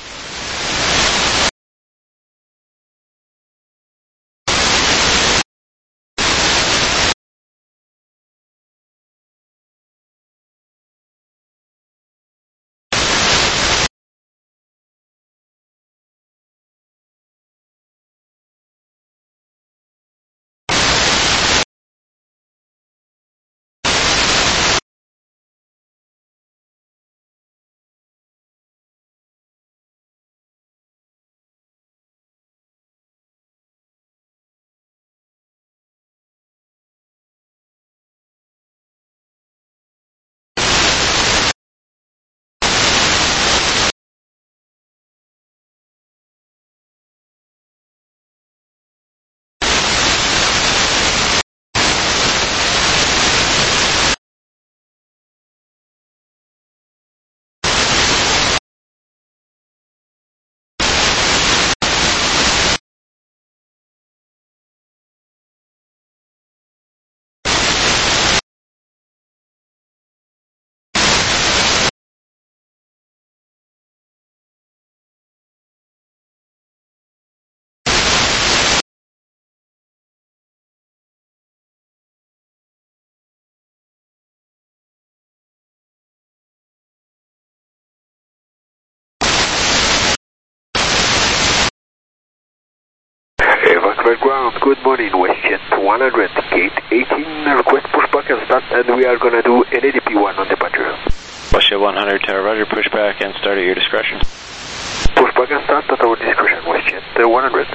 Vancouver ground, good morning, WestJet 100, gate 18, request pushback and start, and we are going to do an ADP1 on departure. WestJet 100, Tower, Roger, pushback and start at your discretion. Pushback and start at our discretion, WestJet 100.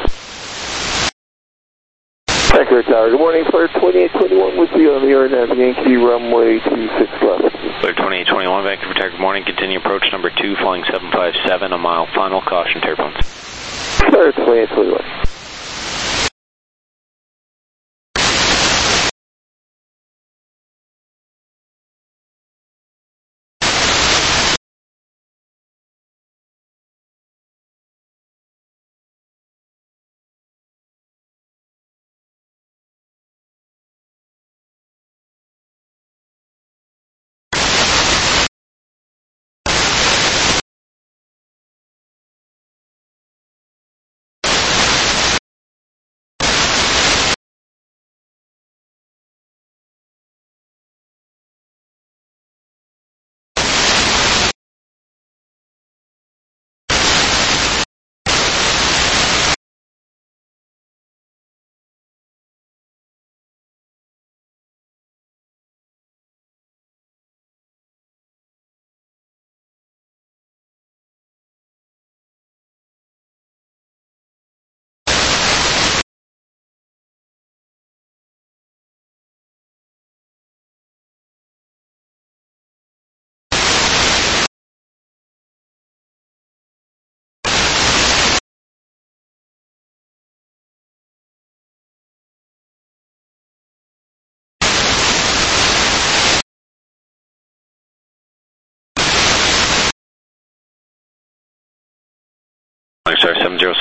Vancouver Tower, good morning, Flight 2821 with you on the air Yankee runway 26 left. Flight 2821, Vancouver Tower, good morning, continue approach number 2, flying 757, a mile, final caution turbulence. Flight 2821.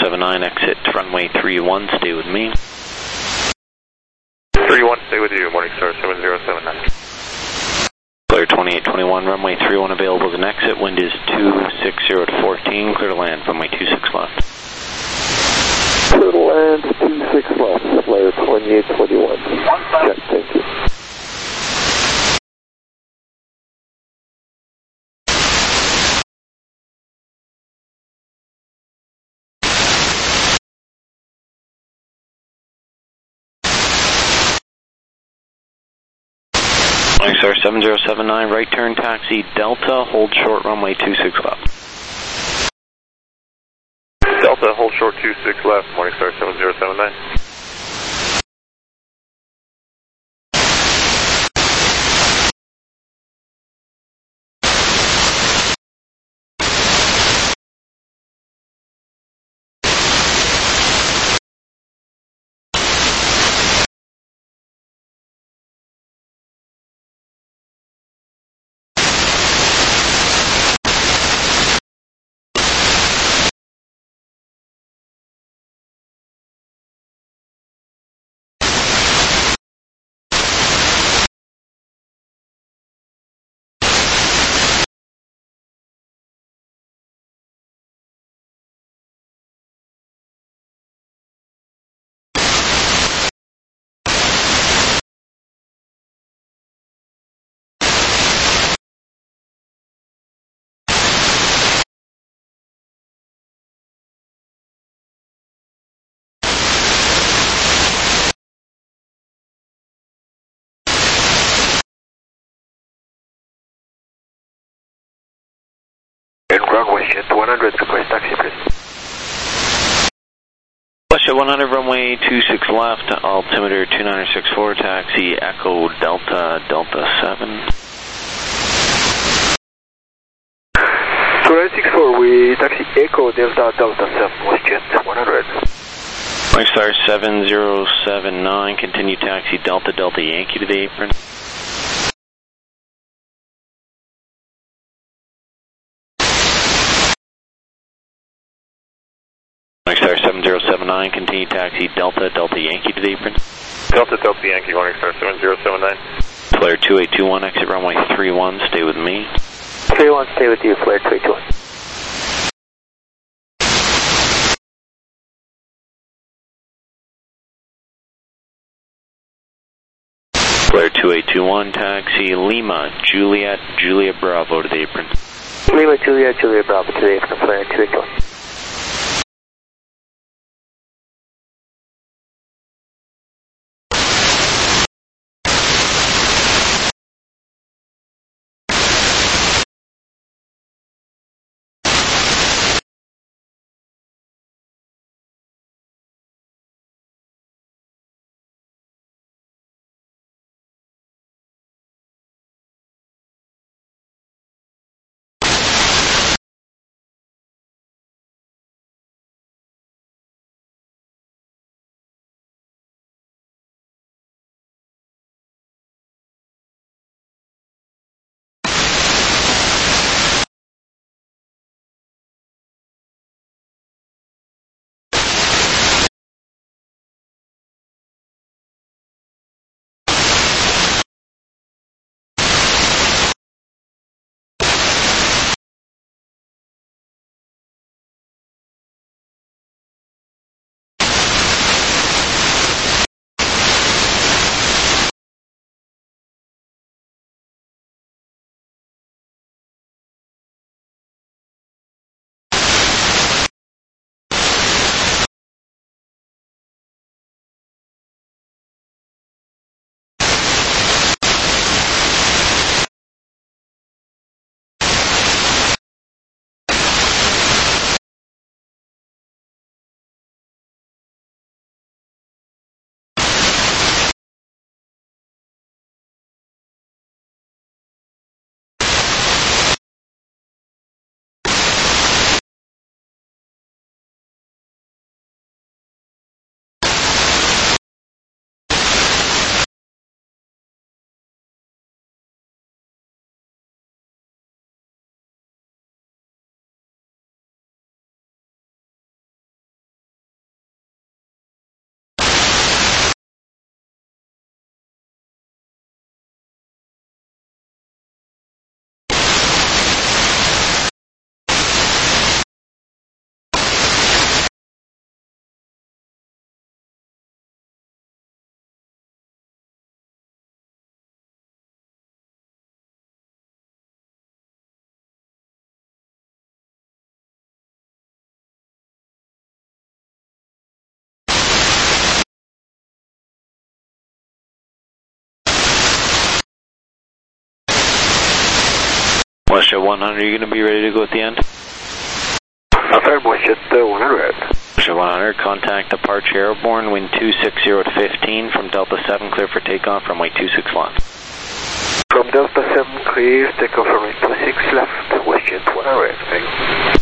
7079, exit runway 31, stay with me. 31, stay with you, Morningstar 7079. Clear 2821, runway 31 available as an exit, wind is 260 at 14, clear to land, runway 26 left. Clear to land, 26 left, Flyer 2821. Check, thank you. Morningstar 7079, right turn taxi Delta, hold short runway 26 left. Delta, hold short 26 left, Morningstar 7079. And runway jet 100, request taxi please. Westjet 100, runway 26 left, altimeter 2964, taxi Echo Delta, Delta 7. 2964, we taxi Echo Delta, Delta 7, Westjet 100. Morningstar 7079, continue taxi Delta, Delta Yankee to the apron. Morningstar 7079, continue taxi Delta, Delta Yankee to the apron. Delta, Delta Yankee, Morningstar 7079. Flare 2821, exit runway 31, stay with me. 31, stay with you, Flare 2821. Flare 2821, taxi Lima, Juliet, Juliet Bravo to the apron. Lima, Juliet, Juliet Bravo to the apron, Flare 2821. WestJet 100, you're going to be ready to go at the end? Affirm, WestJet 100. WestJet 100, contact departure airborne, wind 260 at 15 from Delta 7, clear for takeoff, runway 26 left. From Delta 7, clear, takeoff runway 26 left, WestJet 100, thanks.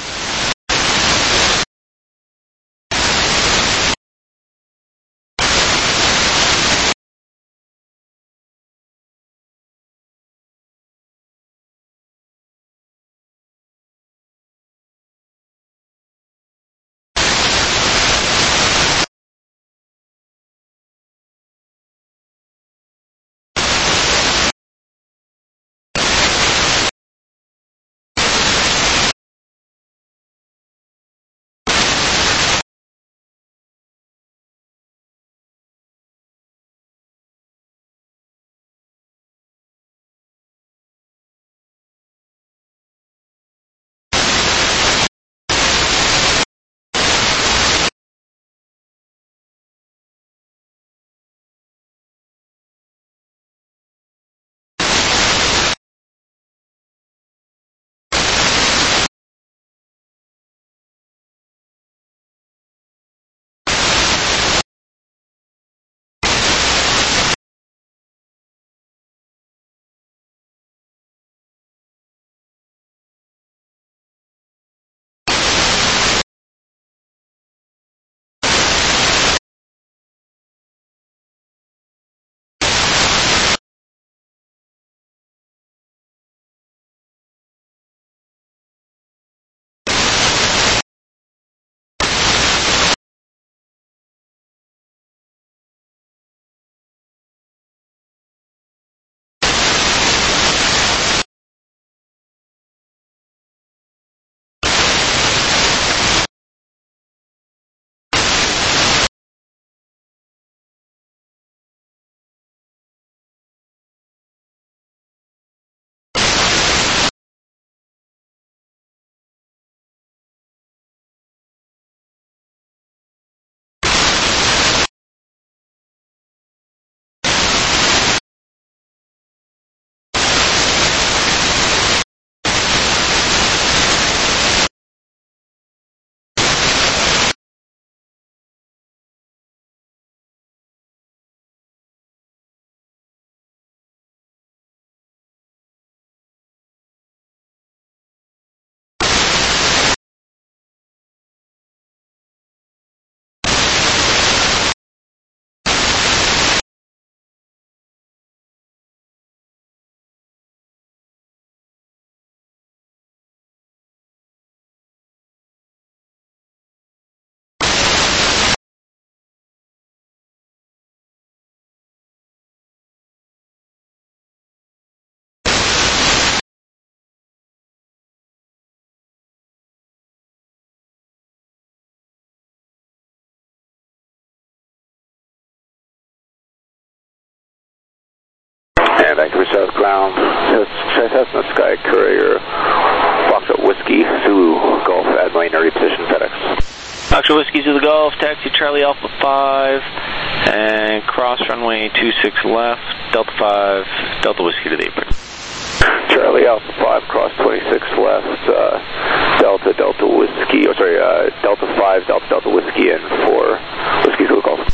And Vancouver South ground, Cessna Sky Courier, Foxtrot Whiskey, Zulu, Golf, Admiral, ready position, FedEx. Foxtrot Whiskey to the Golf, taxi Charlie Alpha 5, and cross runway 26 left, Delta 5, Delta Whiskey to the apron. Charlie Alpha 5, cross 26 left, Delta Whiskey, Delta 5, Delta Whiskey, and 4 Whiskey to the Golf.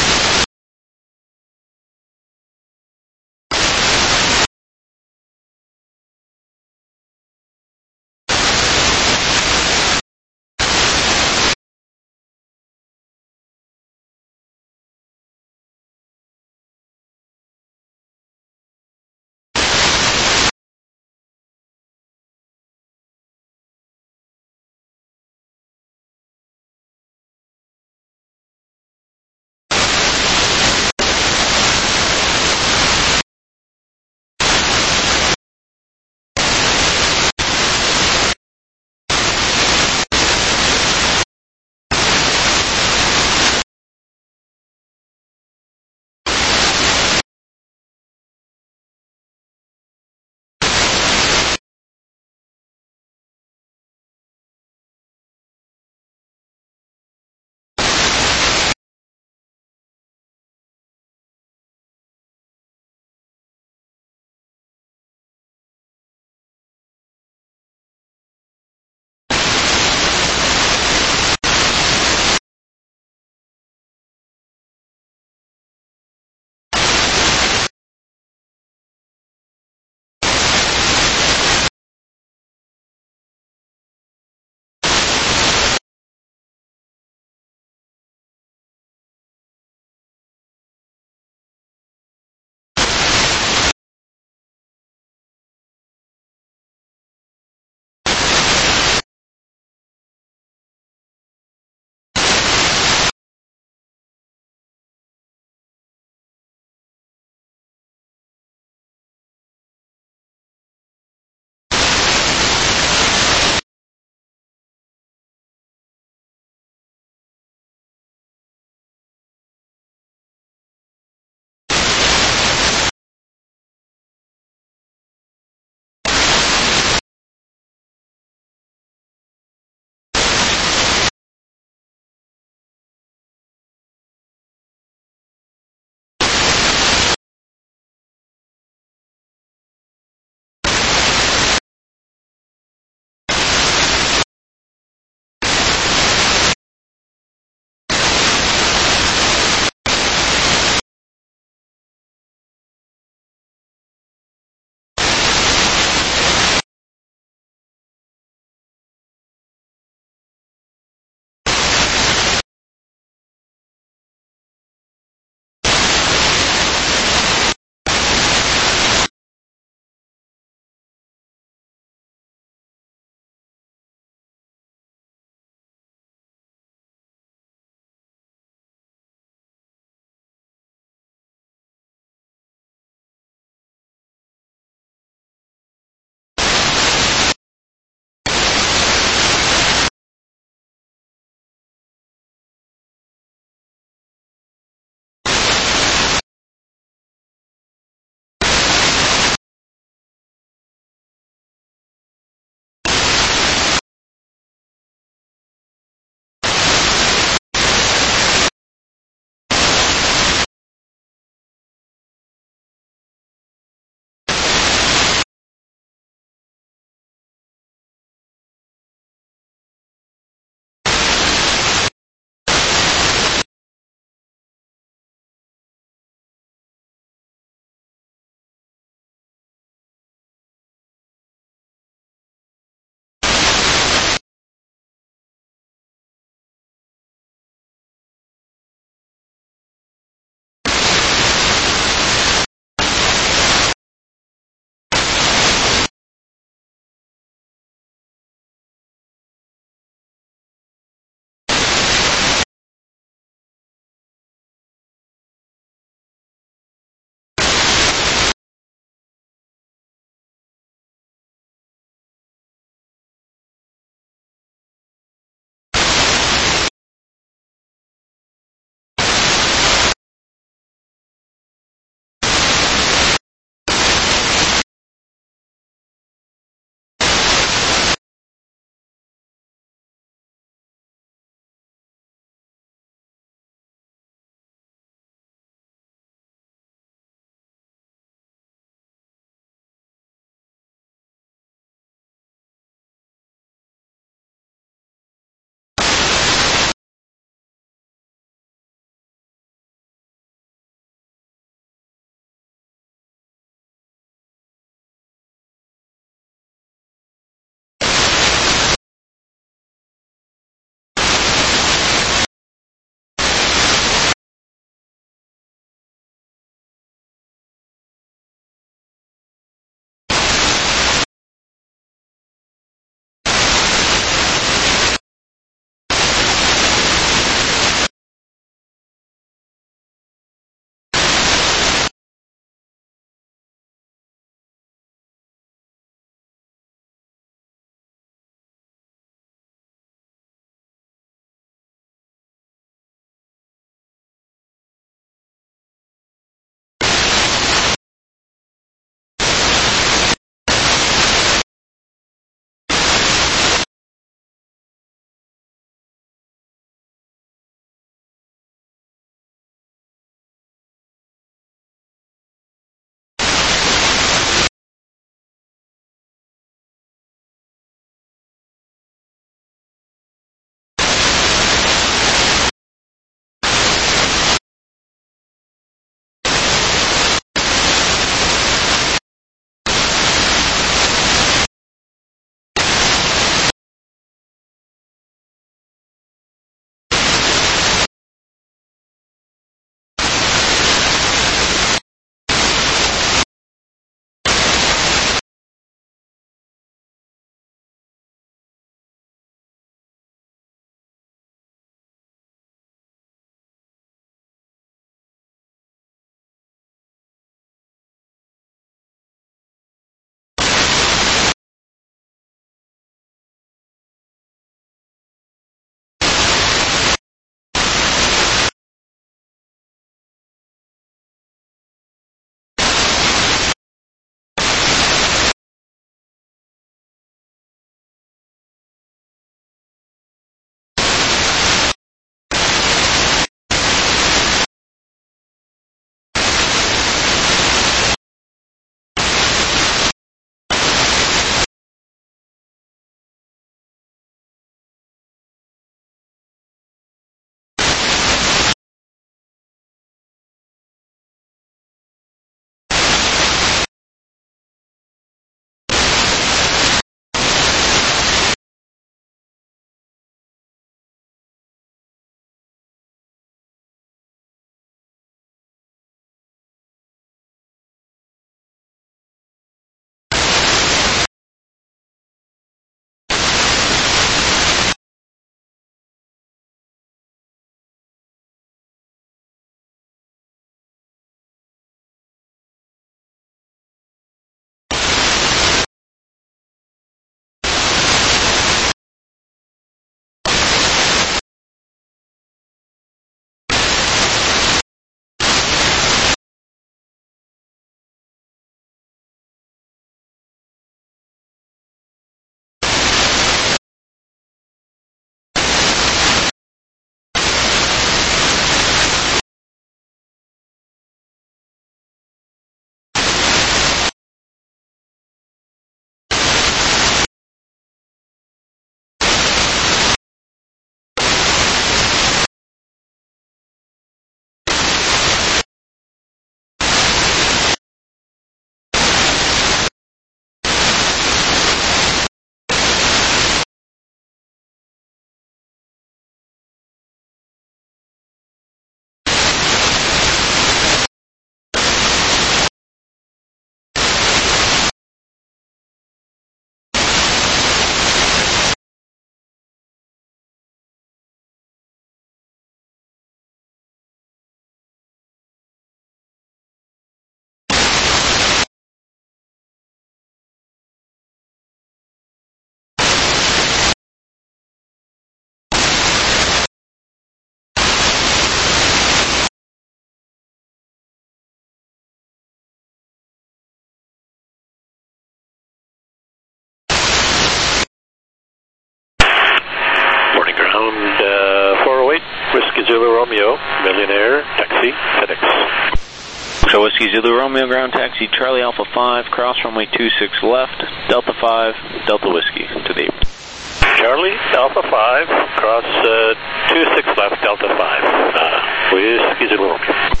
Romeo, Millionaire, Taxi, FedEx. So Whiskey Zulu Romeo, ground taxi, Charlie Alpha 5, cross runway 26 left, Delta 5, Delta Whiskey, to the Charlie Alpha 5, cross 26 left, Delta 5, Whiskey Zulu Romeo.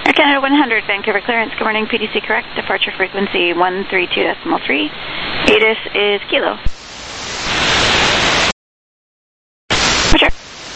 Air Canada 100, Vancouver clearance. Good morning, PDC correct. Departure frequency 132.3. ATIS is Kilo. Roger.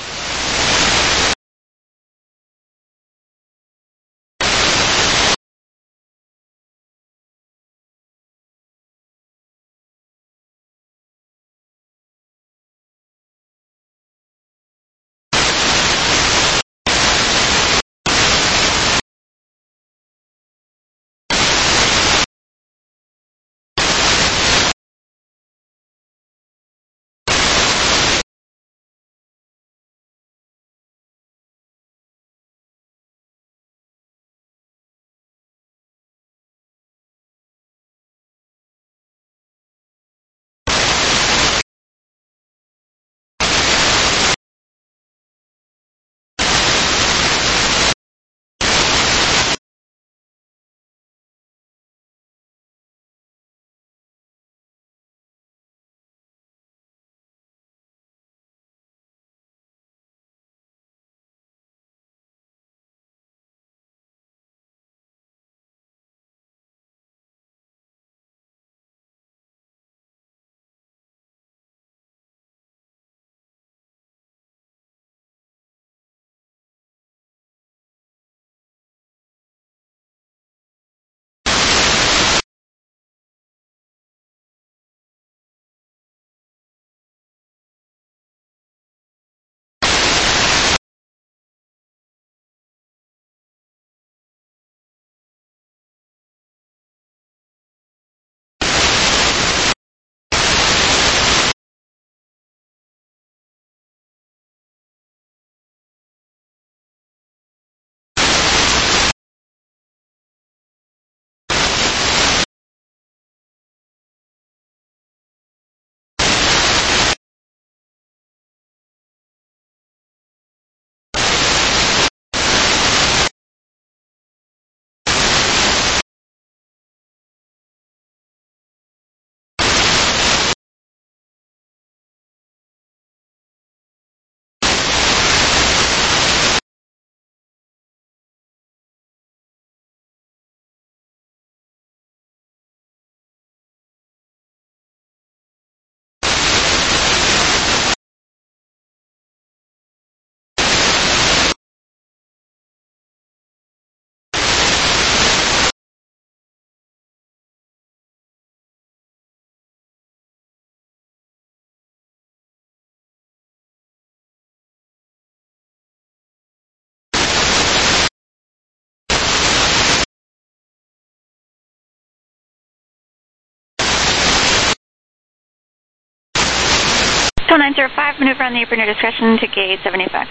So 905, maneuver on the apron, your discretion to gate 75.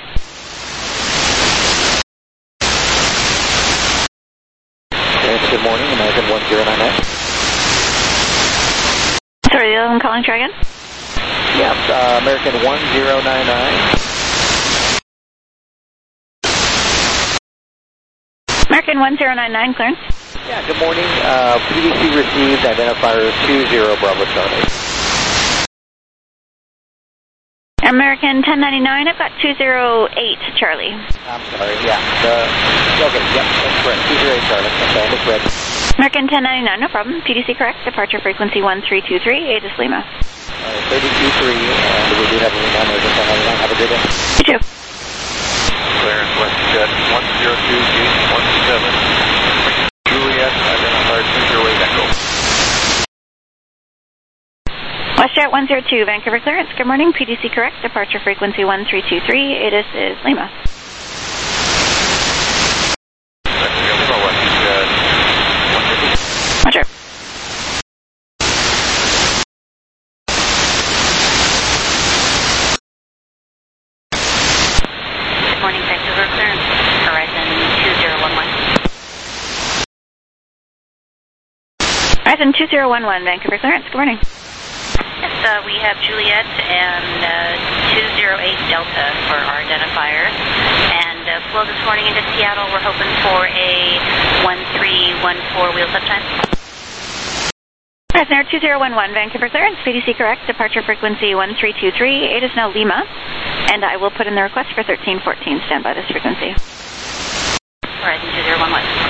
Yes, good morning, American 1099. Sorry, I'm calling, try again? Yes, American 1099. American 1099, clearance. Yeah, good morning. PDC received identifier 20 Bravo Charlie. American 1099, I've got 208 Charlie. I'm sorry, yeah. Okay, yep, that's correct. 208 Charlie. Okay, I misread. American 1099, no problem. PDC correct. Departure frequency 1323, ATIS Lima. 32.3, and we do have a Lima American 1099. Have a good day. You too. Clearance WestJet 102 gate 17. Juliet, identifier 208 Echo. WestJet 102, Vancouver clearance. Good morning, PDC correct. Departure frequency 1323, ATIS is Lima. Roger. Good morning, Vancouver clearance. Horizon 2011. Horizon 2011, Vancouver clearance. Good morning. Yes, we have Juliet and 208 Delta for our identifiers. And flow this morning into Seattle, we're hoping for a 1314 wheels up time. Air 2011, Vancouver clearance. PDC correct. Departure frequency 1323. ATIS now Lima. And I will put in the request for 1314. Stand by this frequency. Horizon 201 West.